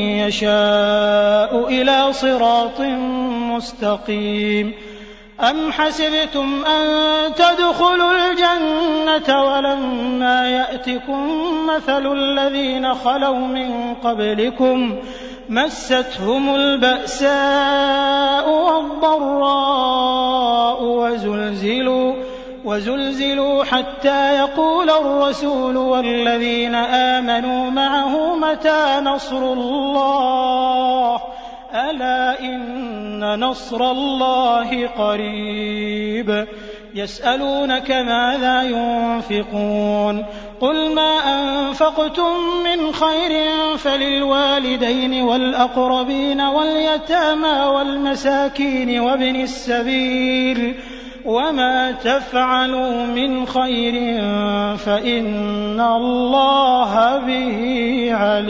يشاء إلى صراط مستقيم أم حسبتم أن تدخلوا الجنة ولما يأتكم مثل الذين خلوا من قبلكم مستهم البأساء والضراء وزلزلوا حتى يقول الرسول والذين آمنوا معه متى نصر الله ألا إن نصر الله قريب يسألونك ماذا ينفقون قل ما أنفقتم من خير فللوالدين والأقربين واليتامى والمساكين وابن السبيل وما تفعلوا من خير فإن الله به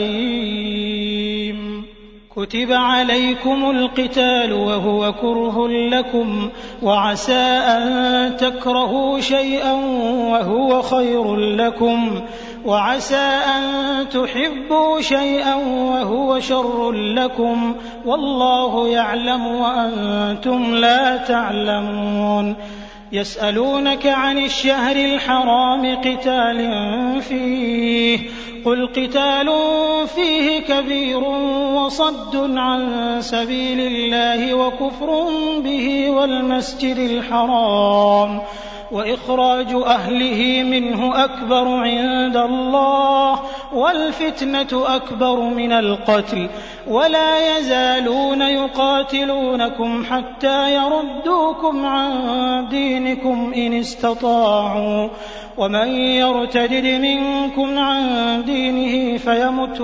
عليم كتب عليكم القتال وهو كره لكم وعسى أن تكرهوا شيئا وهو خير لكم وعسى أن تحبوا شيئا وهو شر لكم والله يعلم وأنتم لا تعلمون يسألونك عن الشهر الحرام قتال فيه قل قتال فيه كبير وصد عن سبيل الله وكفر به والمسجد الحرام وإخراج أهله منه أكبر عند الله والفتنة أكبر من القتل ولا يزالون يقاتلونكم حتى يردوكم عن دينكم إن استطاعوا ومن يرتدد منكم عن دينه فيمت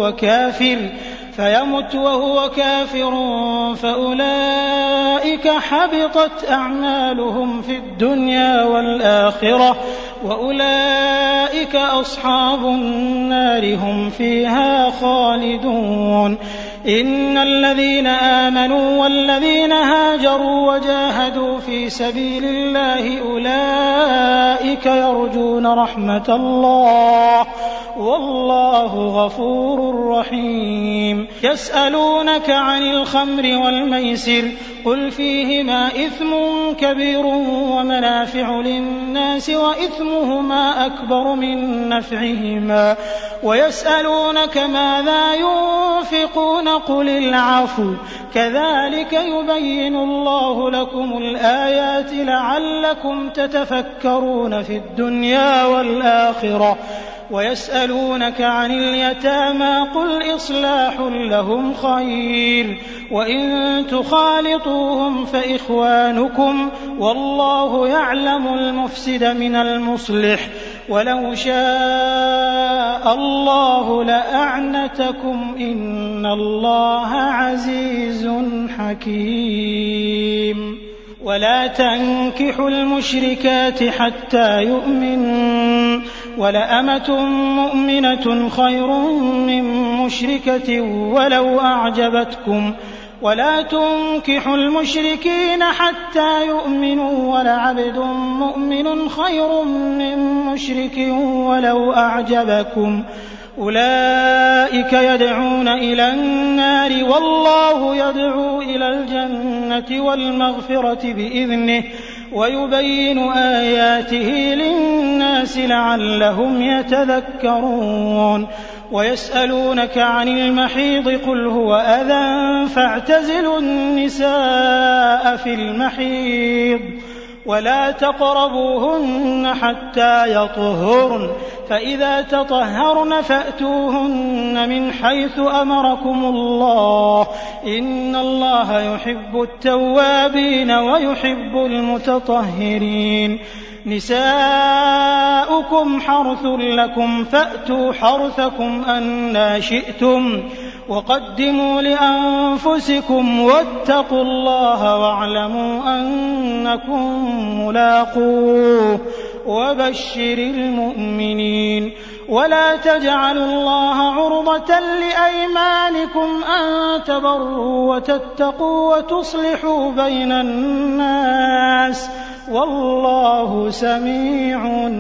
وهو كافر فأولئك حبطت أعمالهم في الدنيا والآخرة وأولئك أصحاب النار هم فيها خالدون إن الذين آمنوا والذين هاجروا وجاهدوا في سبيل الله أولئك يرجون رحمة الله والله غفور رحيم. يسألونك عن الخمر والميسر قل فيهما إثم كبير ومنافع للناس وإثمهما أكبر من نفعهما ويسألونك ماذا ينفقون قل العفو كذلك يبين الله لكم الآيات لعلكم تتفكرون في الدنيا والآخرة. ويسألونك عن اليتامى قل إصلاح لهم خير وإن تخالطوهم فإخوانكم والله يعلم المفسد من المصلح ولو شاء الله لأعنتكم إن الله عزيز حكيم. ولا تنكحوا المشركات حتى يؤمنوا ولأمة مؤمنة خير من مشركة ولو أعجبتكم ولا تنكحوا المشركين حتى يؤمنوا ولعبد مؤمن خير من مشرك ولو أعجبكم أولئك يدعون إلى النار والله يدعو إلى الجنة والمغفرة بإذنه ويبين آياته للناس لعلهم يتذكرون. ويسألونك عن المحيض قل هو أذى فاعتزلوا النساء في المحيض ولا تقربوهن حتى يطهرن فإذا تطهرن فأتوهن من حيث أمركم الله إن الله يحب التوابين ويحب المتطهرين. نساؤكم حرث لكم فأتوا حرثكم أنى شئتم وقدموا لأنفسكم واتقوا الله واعلموا أنكم ملاقوه وبشر المؤمنين. ولا تجعلوا الله عرضة لأيمانكم أن تبروا وتتقوا وتصلحوا بين الناس والله سميع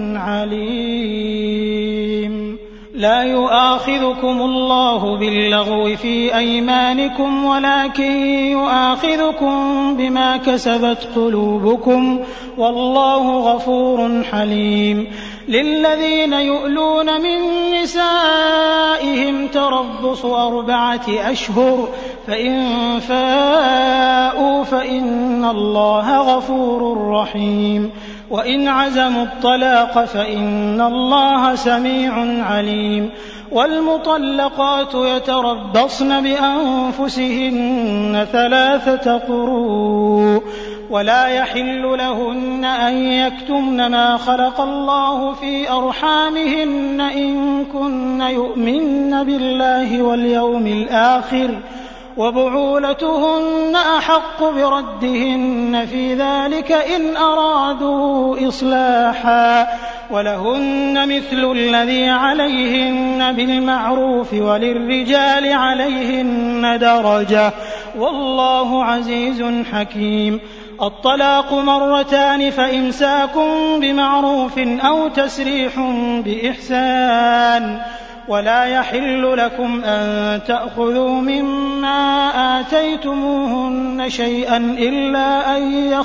عليم. لا يؤاخذكم الله باللغو في أيمانكم ولكن يؤاخذكم بما كسبت قلوبكم والله غفور حليم. للذين يؤلون من نسائهم تربص 4 أشهر فإن فاءوا فإن الله غفور رحيم. وإن عزموا الطلاق فإن الله سميع عليم. والمطلقات يتربصن بأنفسهن 3 قروء ولا يحل لهن أن يكتمن ما خلق الله في أرحامهن إن كن يؤمن بالله واليوم الآخر وبعولتهن أحق بردهن في ذلك إن أرادوا إصلاحا ولهن مثل الذي عليهن بالمعروف وللرجال عليهن درجة والله عزيز حكيم. الطلاق 2 فإمساك بمعروف أو تسريح بإحسان ولا يحل لكم أن تأخذوا مما آتيتموهن شيئا إلا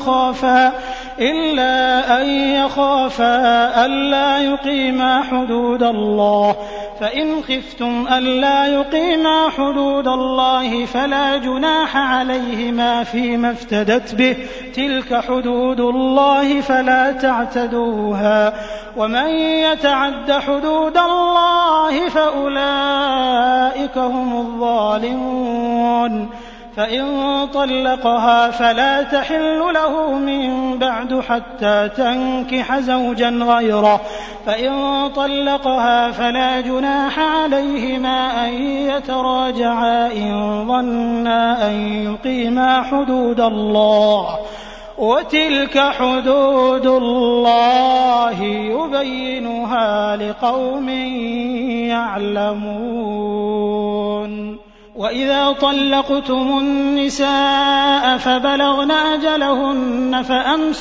أن يخافا ألا يقيما حدود الله فإن خفتم ألا يقيما حدود الله فلا جناح عليهما فيما افتدت به تلك حدود الله فلا تعتدوها ومن يتعد حدود الله فأولئك هم الظالمون. فإن طلقها فلا تحل له من بعد حتى تنكح زوجا غيره فإن طلقها فلا جناح عليهما أن يتراجعا إن ظنا أن يقيما حدود الله وتلك حدود الله يبينها لقوم يعلمون. وإذا طلقتم النساء فبلغن أجلهن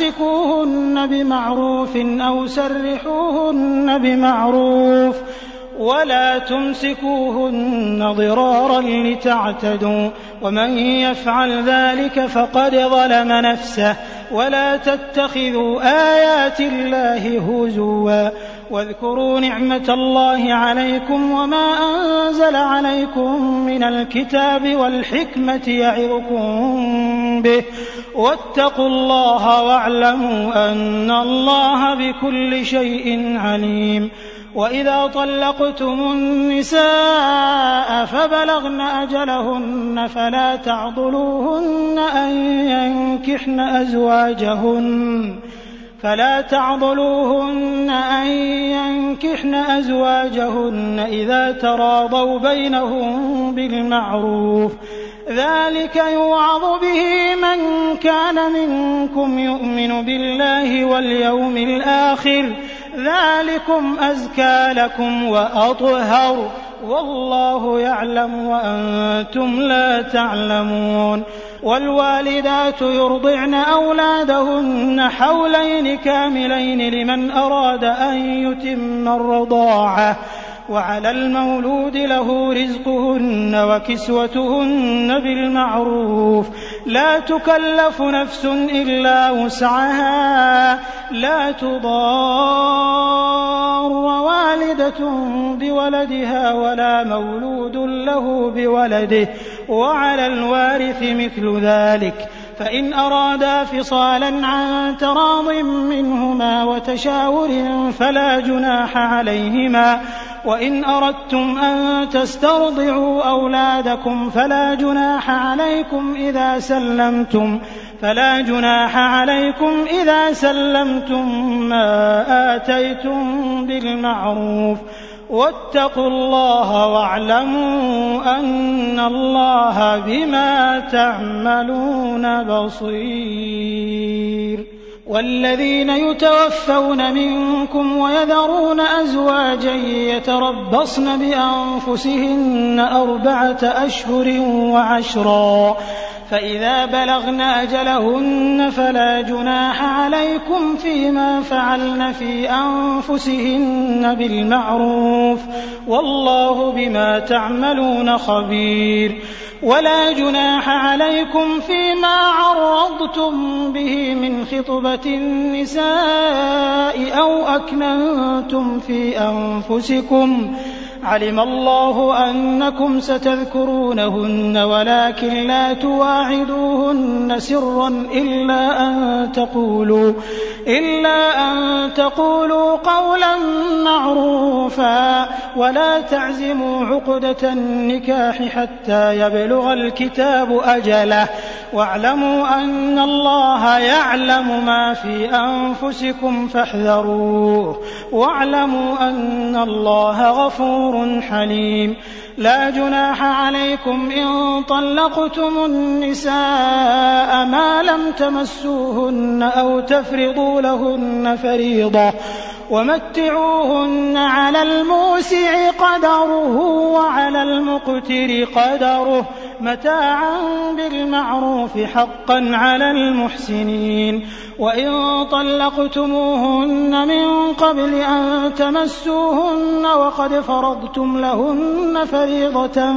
فأمسكوهن بمعروف أو سرحوهن بمعروف ولا تمسكوهن ضرارا لتعتدوا ومن يفعل ذلك فقد ظلم نفسه ولا تتخذوا آيات الله هزوا واذكروا نعمة الله عليكم وما أنزل عليكم من الكتاب والحكمة يعظكم به واتقوا الله واعلموا أن الله بكل شيء عليم. وإذا طلقتم النساء فبلغن أجلهن فلا تعضلوهن أن ينكحن أزواجهن إذا تراضوا بينهم بالمعروف ذلك يوعظ به من كان منكم يؤمن بالله واليوم الآخر ذلكم أزكى لكم وأطهر والله يعلم وأنتم لا تعلمون. والوالدات يرضعن أولادهن حولين كاملين لمن أراد أن يتم الرضاعة وعلى المولود له رزقهن وكسوتهن بالمعروف لا تكلف نفس إلا وسعها لا تضار والدة بولدها ولا مولود له بولده وعلى الوارث مثل ذلك فإن أرادا فصالا عن تراض منهما وتشاور فلا جناح عليهما وإن أردتم أن تسترضعوا أولادكم فلا جناح عليكم إذا سلمتم ما آتيتم بالمعروف واتقوا الله واعلموا أن الله بما تعملون بصير. والذين يتوفون منكم ويذرون أزواجا يتربصن بأنفسهن 4 أشهر وعشرا فإذا بلغن أجلهن فلا جناح عليكم فيما فعلن في أنفسهن بالمعروف والله بما تعملون خبير. ولا جناح عليكم فيما عرضتم به من خطبة النساء أو أكننتم في أنفسكم علم الله أنكم ستذكرونهن ولكن لا تواعدوهن سرا إلا أن تقولوا قولا معروفا ولا تعزموا عقدة النكاح حتى يبلغ الكتاب أجله واعلموا أن الله يعلم ما في أنفسكم فاحذروه واعلموا أن الله غفور حليم. لا جناح عليكم إن طلقتم النساء ما لم تمسوهن أو تفرضوا لهن فريضة ومتعوهن على الموسع قدره وعلى المقتر قدره متاعا بالمعروف حقا على المحسنين. وإن طلقتموهن من قبل أن تمسوهن وقد فرضتم لهن فريضة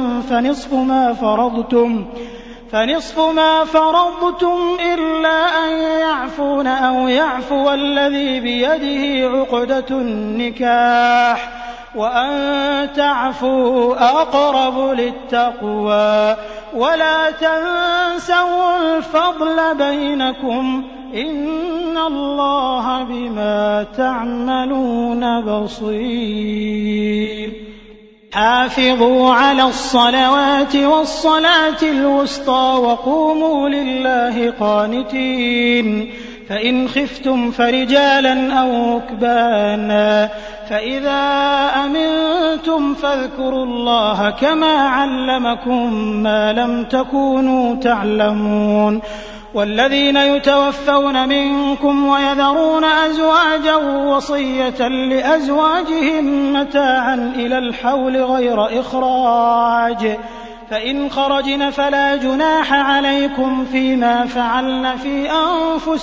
فنصف ما فرضتم إلا أن يعفون أو يعفو الذي بيده عقدة النكاح وأن تعفوا أقرب للتقوى. ولا تنسوا الفضل بينكم إن الله بما تعملون بصير. حافظوا على الصلوات والصلاة الوسطى وقوموا لله قانتين. فإن خفتم فرجالا أو ركبانا فإذا أمنتم فاذكروا الله كما علمكم ما لم تكونوا تعلمون. والذين يتوفون منكم ويذرون أزواجا وصية لأزواجهم متاعا إلى الحول غير إخراج فإن خرجن فلا جناح عليكم فيما فعلن في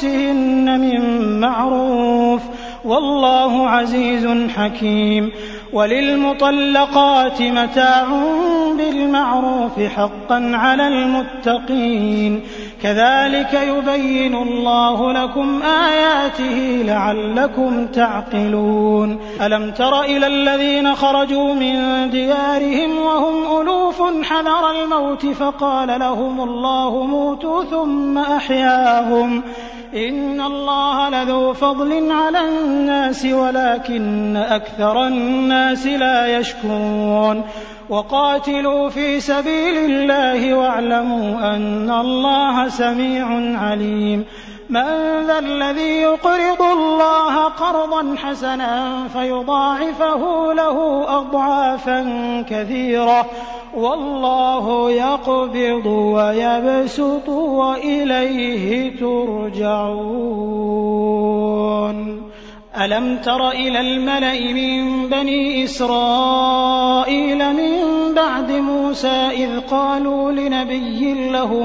أنفسهن من معروف والله عزيز حكيم. وللمطلقات متاع بالمعروف حقا على المتقين كذلك يبين الله لكم آياته لعلكم تعقلون ألم تر إلى الذين خرجوا من ديارهم وهم ألوف حذر الموت فقال لهم الله موتوا ثم أحياهم إن الله لذو فضل على الناس ولكن أكثر الناس لا يشكرون وقاتلوا في سبيل الله واعلموا أن الله سميع عليم من ذا الذي يقرض الله قرضا حسنا فيضاعفه له أضعافا كثيرة والله يقبض ويبسط وإليه ترجعون ألم تر إلى الملأ من بني إسرائيل من بعد موسى إذ قالوا لنبي له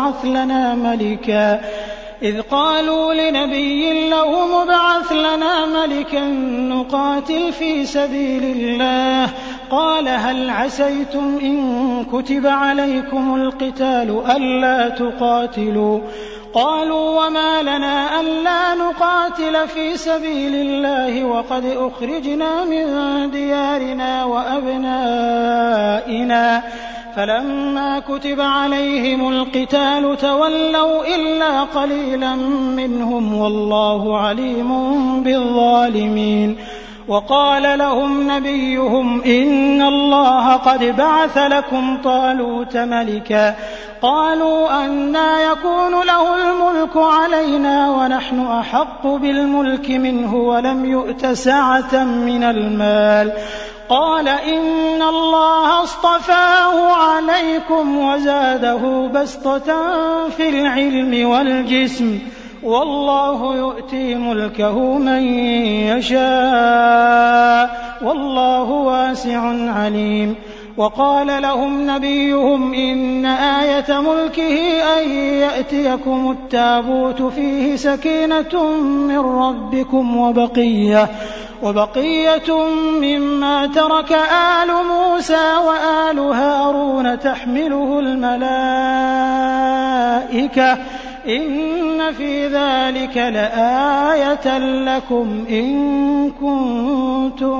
مبعث لنا ملكا نقاتل في سبيل الله قال هل عسيتم إن كتب عليكم القتال ألا تقاتلوا قالوا وما لنا ألا نقاتل في سبيل الله وقد أخرجنا من ديارنا وأبنائنا فلما كتب عليهم القتال تولوا إلا قليلا منهم والله عليم بالظالمين وقال لهم نبيهم إن الله قد بعث لكم طالوت ملكا قالوا أنى يكون له الملك علينا ونحن أحق بالملك منه ولم يؤت سعة من المال قال إن الله اصطفاه عليكم وزاده بسطة في العلم والجسم والله يؤتي ملكه من يشاء والله واسع عليم وقال لهم نبيهم إن آية ملكه أن يأتيكم التابوت فيه سكينة من ربكم وبقية مما ترك آل موسى وآل هارون تحمله الملائكة إن في ذلك لآية لكم إن كنتم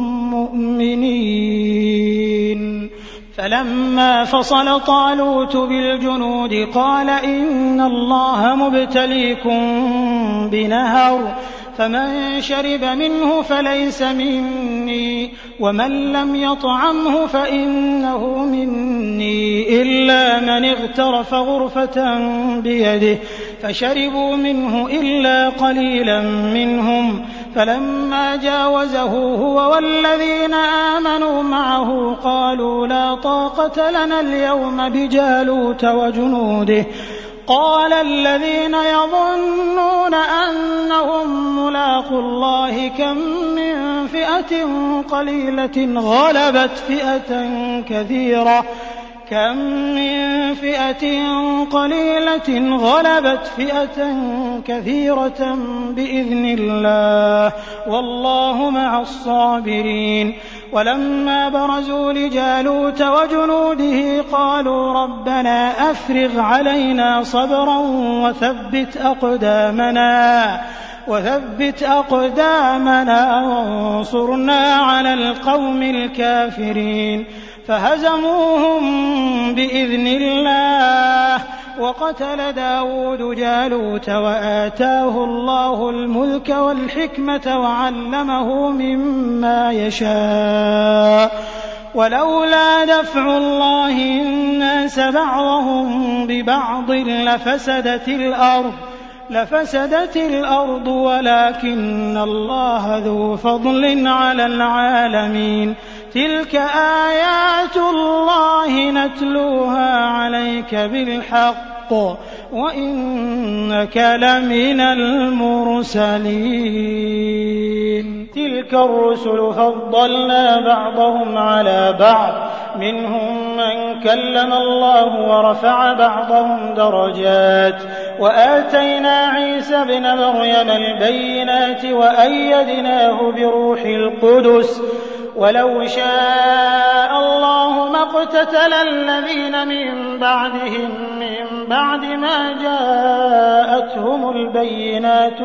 مؤمنين فلما فصل طالوت بالجنود قال إن الله مبتليكم بنهر فمن شرب منه فليس مني ومن لم يطعمه فإنه مني إلا من اغترف غرفة بيده فشربوا منه إلا قليلا منهم فلما جاوزه هو والذين آمنوا معه قالوا لا طاقة لنا اليوم بجالوت وجنوده قال الذين يظنون أنهم ملاقو الله كم من فئة قليلة غلبت فئة كثيرة بإذن الله والله مع الصابرين ولما برزوا لجالوت وجنوده قالوا ربنا أفرغ علينا صبرا وثبت أقدامنا وانصرنا على القوم الكافرين فهزموهم بإذن الله وقتل داود جالوت وآتاه الله الملك والحكمة وعلمه مما يشاء ولولا دفع الله الناس بعضهم ببعض لفسدت الأرض ولكن الله ذو فضل على العالمين تلك آيات الله نتلوها عليك بالحق وإنك لمن المرسلين تلك الرسل فضلنا بعضهم على بعض منهم من كلم الله ورفع بعضهم درجات وآتينا عيسى ابن مريم البينات وأيدناه بروح القدس ولو شاء الله ما اقتتل الذين من بعدهم من بعد ما جاءتهم البينات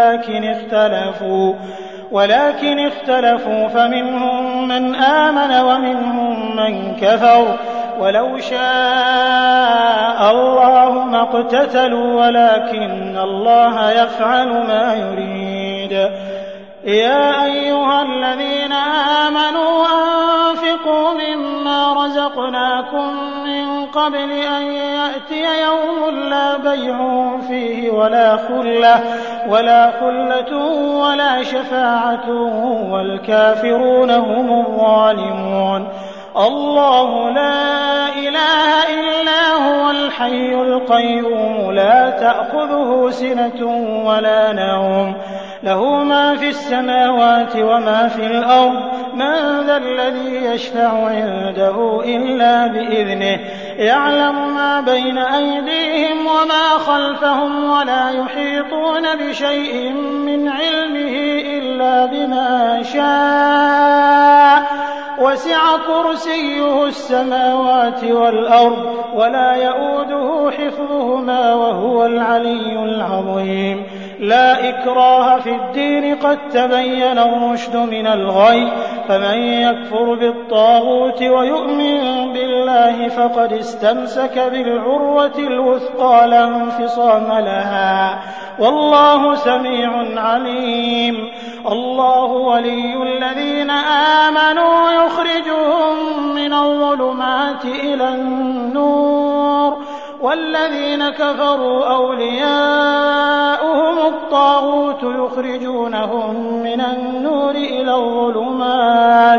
ولكن اختلفوا فمنهم من آمن ومنهم من كفر ولو شاء الله ما اقتتلوا ولكن الله يفعل ما يريد. يا أيها الذين آمنوا أنفقوا مما رزقناكم من قبل أن يأتي يوم لا بيع فيه ولا خلة ولا شفاعة والكافرون هم الظالمون. الله لا إله إلا هو الحي القيوم لا تأخذه سنة ولا نوم له ما في السماوات وما في الأرض من ذا الذي يشفع عنده إلا بإذنه يعلم ما بين أيديهم وما خلفهم ولا يحيطون بشيء من علمه إلا بما شاء وسع كرسيه السماوات والأرض ولا يؤوده حفظهما وهو العلي العظيم. لا إكراه في الدين قد تبين الرشد من الغي فمن يكفر بالطاغوت ويؤمن بالله فقد استمسك بالعروة الوثقى لا انفصام لها والله سميع عليم. الله ولي الذين آمنوا يخرجهم من الظلمات إلى النور والذين كفروا أولياؤهم الطاغوت يخرجونهم من النور إلى الظلمات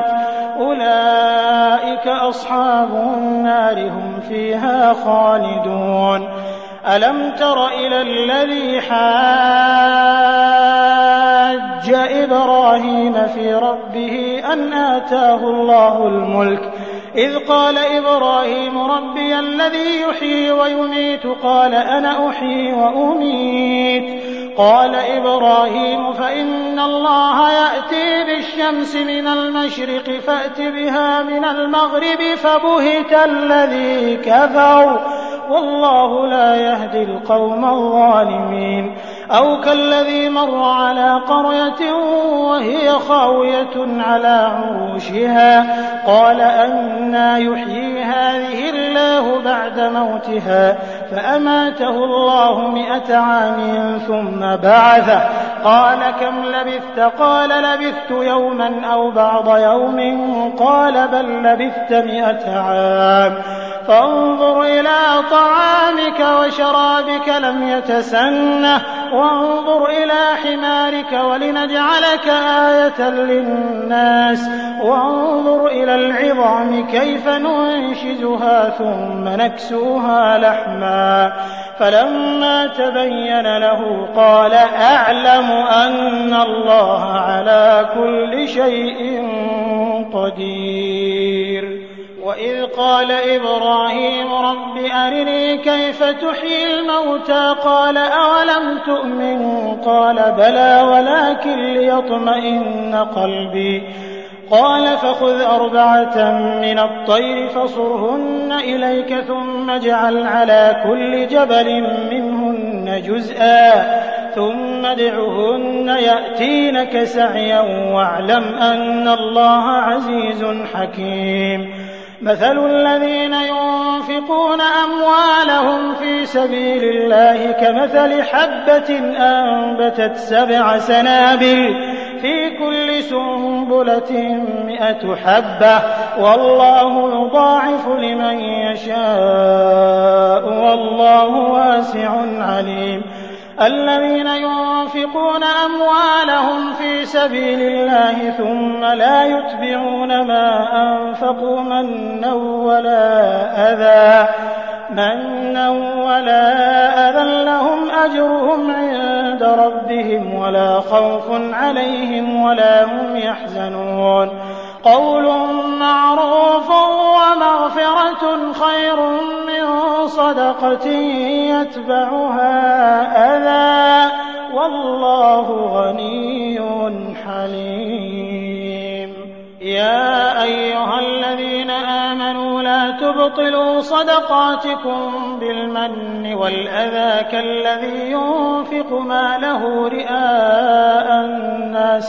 أولئك أصحاب النار هم فيها خالدون. ألم تر إلى الذي حاج إبراهيم في ربه أن آتاه الله الملك إذ قال إبراهيم ربي الذي يحيي ويميت قال أنا أحيي وأميت قال إبراهيم فإن الله يأتي بالشمس من المشرق فأت بها من المغرب فبهت الذي كفر والله لا يهدي القوم الظالمين. أو كالذي مر على قرية وهي خاوية على عروشها قال أنى يحيي هذه الله بعد موتها فأماته الله 100 عام ثم بعثه قال كم لبثت قال لبثت يوما أو بعض يوم قال بل لبثت 100 عام فانظر إلى طعامك وشرابك لم يتسنه وانظر إلى حمارك ولنجعلك آية للناس وانظر إلى العظام كيف ننشزها ثم نكسوها لحما فلما تبين له قال أعلم أن الله على كل شيء قدير. وإذ قال إبراهيم رب أرني كيف تحيي الموتى قال أولم تؤمن قال بلى ولكن ليطمئن قلبي قال فخذ 4 من الطير فصرهن إليك ثم اجعل على كل جبل منهن جزءا ثم ادعهن يأتينك سعيا واعلم أن الله عزيز حكيم. مثل الذين ينفقون أموالهم في سبيل الله كمثل حبة أنبتت 7 سنابل في كل سنبلة 100 حبة والله يضاعف لمن يشاء والله واسع عليم. الذين ينفقون أموالهم في سبيل الله ثم لا يتبعون ما أنفقوا منا ولا أذى لهم أجرهم عند ربهم ولا خوف عليهم ولا هم يحزنون. قول معروف ومغفرة خير من صدقة يتبعها أذى والله غني حليم. يا أيها الذين آمنوا لا تبطلوا صدقاتكم بالمن والأذى كالذي ينفق ماله رئاء الناس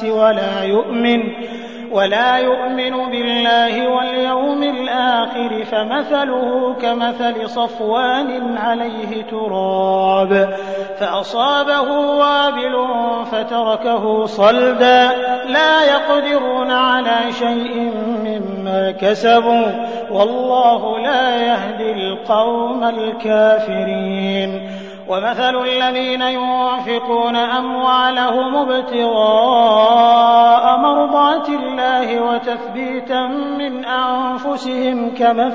ولا يؤمن بالله واليوم الآخر فمثله كمثل صفوان عليه تراب فأصابه وابل فتركه صلدا لا يقدرون على شيء مما كسبوا والله لا يهدي القوم الكافرين ومثل الذين ينفقون أموالهم ابتغاء مرضات الله وتثبيتا من أنفسهم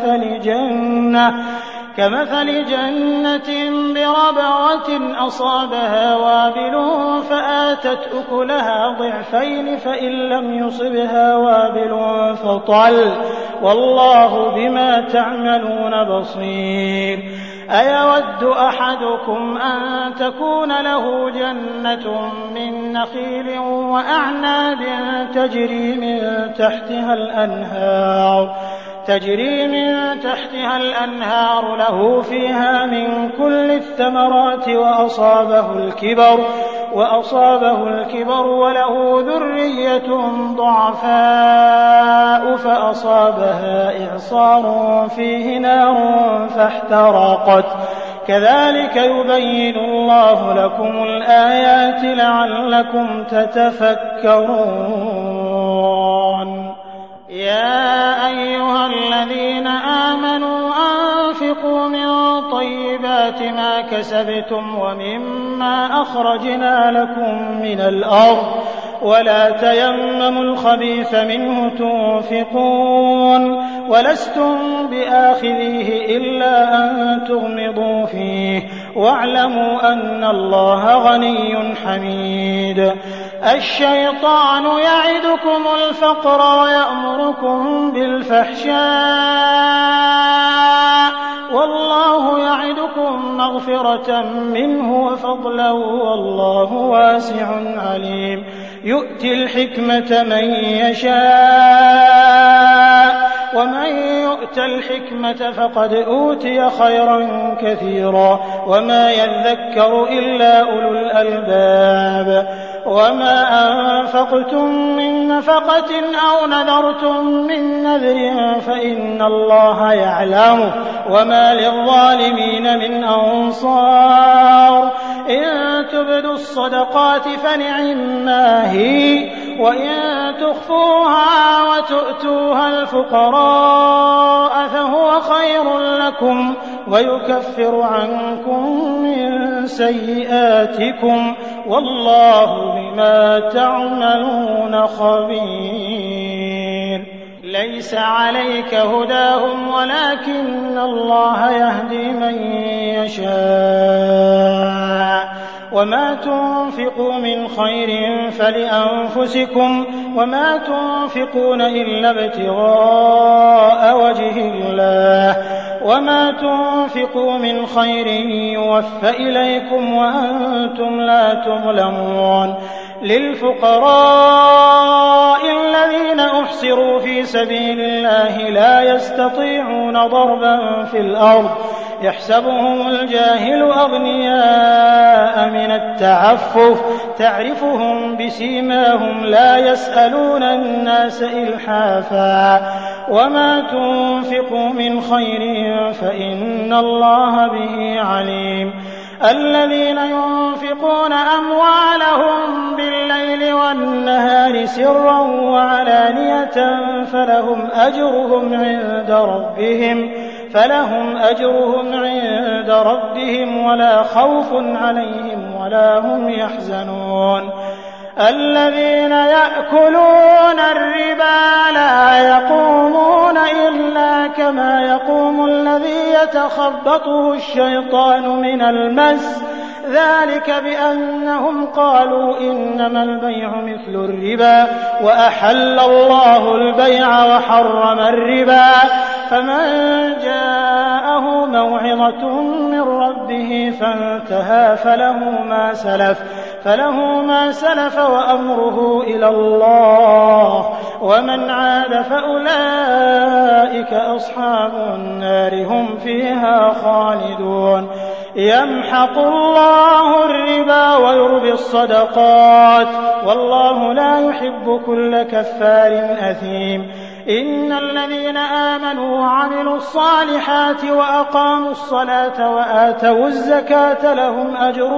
كمثل جنة بربوة أصابها وابل فآتت أكلها ضعفين فإن لم يصبها وابل فطل والله بما تعملون بصير أيود أحدكم أن تكون له جنة من نخيل وأعناب تجري من تحتها الأنهار له فيها من كل الثمرات وأصابه الكبر وله ذرية ضعفاء فأصابها إعصار فيه نار فاحترقت كذلك يبين الله لكم الآيات لعلكم تتفكرون يا أيها الذين آمنوا أنفقوا من طيبات ما كسبتم ومما أخرجنا لكم من الأرض ولا تيمموا الخبيث منه تنفقون ولستم بآخذيه إلا أن تغمضوا فيه واعلموا أن الله غني حميد الشيطان يعدكم الفقر ويأمركم بالفحشاء والله يعدكم مغفرة منه وفضلا والله واسع عليم يؤتي الحكمة من يشاء ومن يؤت الحكمة فقد أوتي خيرا كثيرا وما يذكر إلا أولو الألباب وما أنفقتم من نفقة أو نذرتم من نذر فإن الله يعلمه وما للظالمين من أنصار إن تبدوا الصدقات فنعما هي وإن تخفوها وتؤتوها الفقراء فهو خير لكم ويكفر عنكم من سيئاتكم والله بما تعملون خبير ليس عليك هداهم ولكن الله يهدي من يشاء وما تنفقوا من خير فلأنفسكم وما تنفقون إلا ابتغاء وجه الله وما تنفقوا من خير يوفى إليكم وأنتم لا تظلمون للفقراء الذين أحصروا في سبيل الله لا يستطيعون ضربا في الأرض يحسبهم الجاهل أغنياء من التعفف تعرفهم بسيماهم لا يسألون الناس إلحافا وما تنفقوا من خير فإن الله به عليم الذين ينفقون أموالهم بالليل والنهار سرا وعلانية فلهم أجرهم عند ربهم ولا خوف عليهم ولا هم يحزنون الذين يأكلون الربا لا يقومون إلا كما يقوم الذي يتخبطه الشيطان من المس ذلك بأنهم قالوا إنما البيع مثل الربا وأحل الله البيع وحرم الربا فمن جاءه موعظة من ربه فانتهى فله ما سلف وأمره إلى الله ومن عاد فأولئك أصحاب النار هم فيها خالدون يمحق الله الربا ويربي الصدقات والله لا يحب كل كفار أثيم إن الذين آمنوا وعملوا الصالحات وأقاموا الصلاة وآتوا الزكاة لهم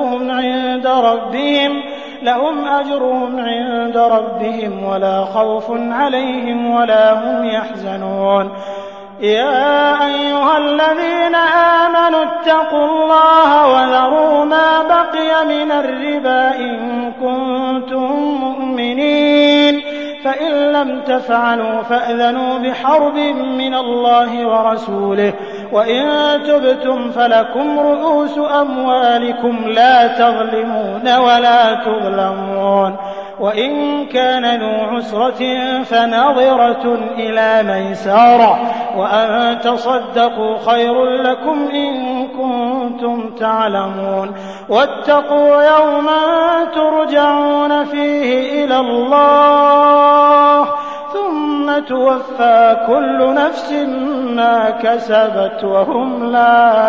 أجرهم عند ربهم ولا خوف عليهم ولا هم يحزنون يا أيها الذين آمنوا اتقوا الله وذروا ما بقي من الربا إن كنتم مؤمنين فإن لم تفعلوا فأذنوا بحرب من الله ورسوله وإن تبتم فلكم رؤوس أموالكم لا تظلمون ولا تظلمون وإن كان ذو عسرة فنظرة إلى ميسرة وأن تصدقوا خير لكم إن كنتم تعلمون واتقوا يوما ترجعون فيه إلى الله ثم توفى كل نفس ما كسبت وهم لا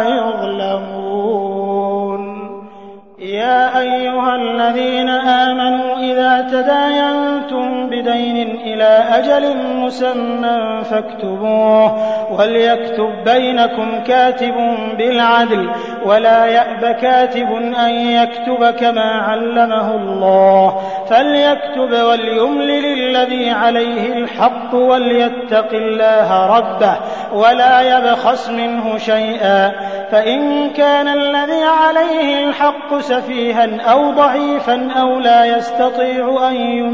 يظلمون يا أيها الذين آمنوا إذا تداينتم بدين إلى أجل مسمى فاكتبوه وليكتب بينكم كاتب بالعدل ولا يأب كاتب أن يكتب كما علمه الله فليكتب وليملل الذي عليه الحق وليتق الله ربه ولا يبخس منه شيئا فإن كان الذي عليه الحق سفيها أو ضعيفا أو لا يستطيع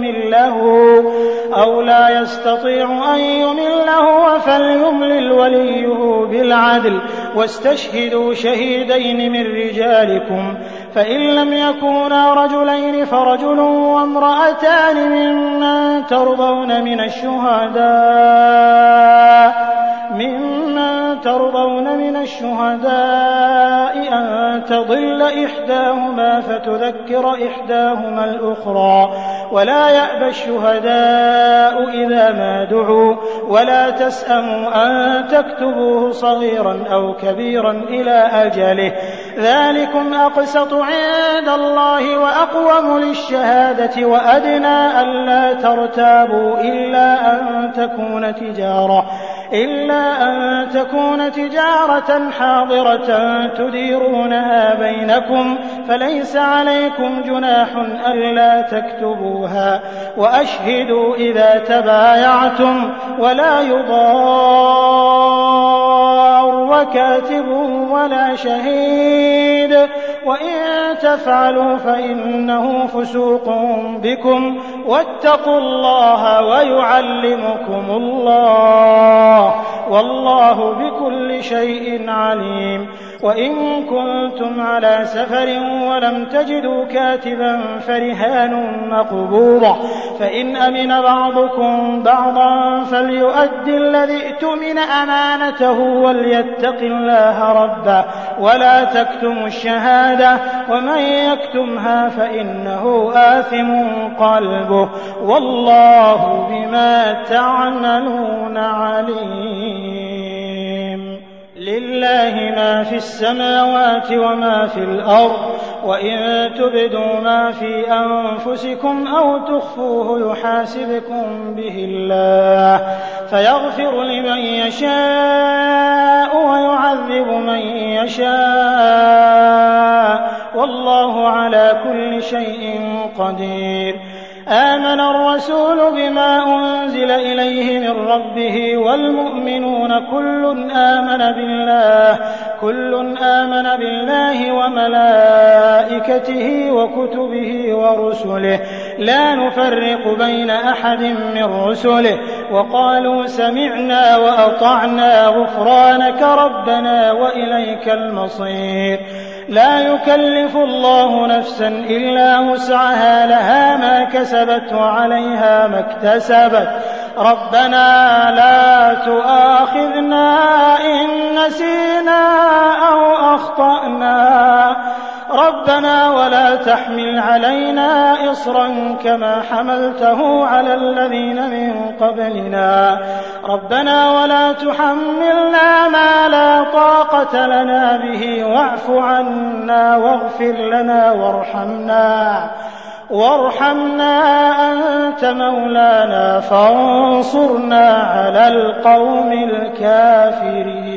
أن يمله فليملل وليه بالعدل واستشهدوا شهيدين من رجالكم فإن لم يكونا رجلين فرجل وامرأتان ممن ترضون من الشهداء أن تضل إحداهما فتذكر إحداهما الأخرى ولا يأبى الشهداء إذا ما دعوا ولا تسأموا أن تكتبوه صغيرا أو كبيرا إلى أجله ذلكم أقسط عند الله وأقوم للشهادة وأدنى ألا ترتابوا إلا أن تكون تجارة حاضرة تديرونها بينكم فليس عليكم جناح ألا تكتبوها وأشهدوا إذا تبايعتم ولا يضار كاتب ولا شهيد وإن تفعلوا فإنه فسوق بكم واتقوا الله ويعلمكم الله والله بكل شيء عليم وإن كنتم على سفر ولم تجدوا كاتبا فرهان مقبوضة فإن أمن بعضكم بعضا فليؤدي الذي اؤتمن أمانته وليتق الله ربه ولا تكتموا الشهادة ومن يكتمها فإنه آثم قلبه والله بما تعملون عليم لله ما في السماوات وما في الأرض وإن تبدوا ما في أنفسكم أو تخفوه يحاسبكم به الله فيغفر لمن يشاء ويعذب من يشاء والله على كل شيء قدير آمن الرسول بما أنزل إليه من ربه والمؤمنون كل آمن بالله وملائكته وكتبه ورسله لا نفرق بين أحد من رسله وقالوا سمعنا وأطعنا غفرانك ربنا وإليك المصير لا يكلف الله نفسا إلا وسعها لها ما كسبت وعليها ما اكتسبت ربنا لا تؤاخذنا إن نسينا أو أخطأنا ربنا ولا تحمل علينا إصرا كما حملته على الذين من قبلنا ربنا ولا تحملنا ما لا طاقة لنا به واعف عنا واغفر لنا وارحمنا أنت مولانا فانصرنا على القوم الكافرين.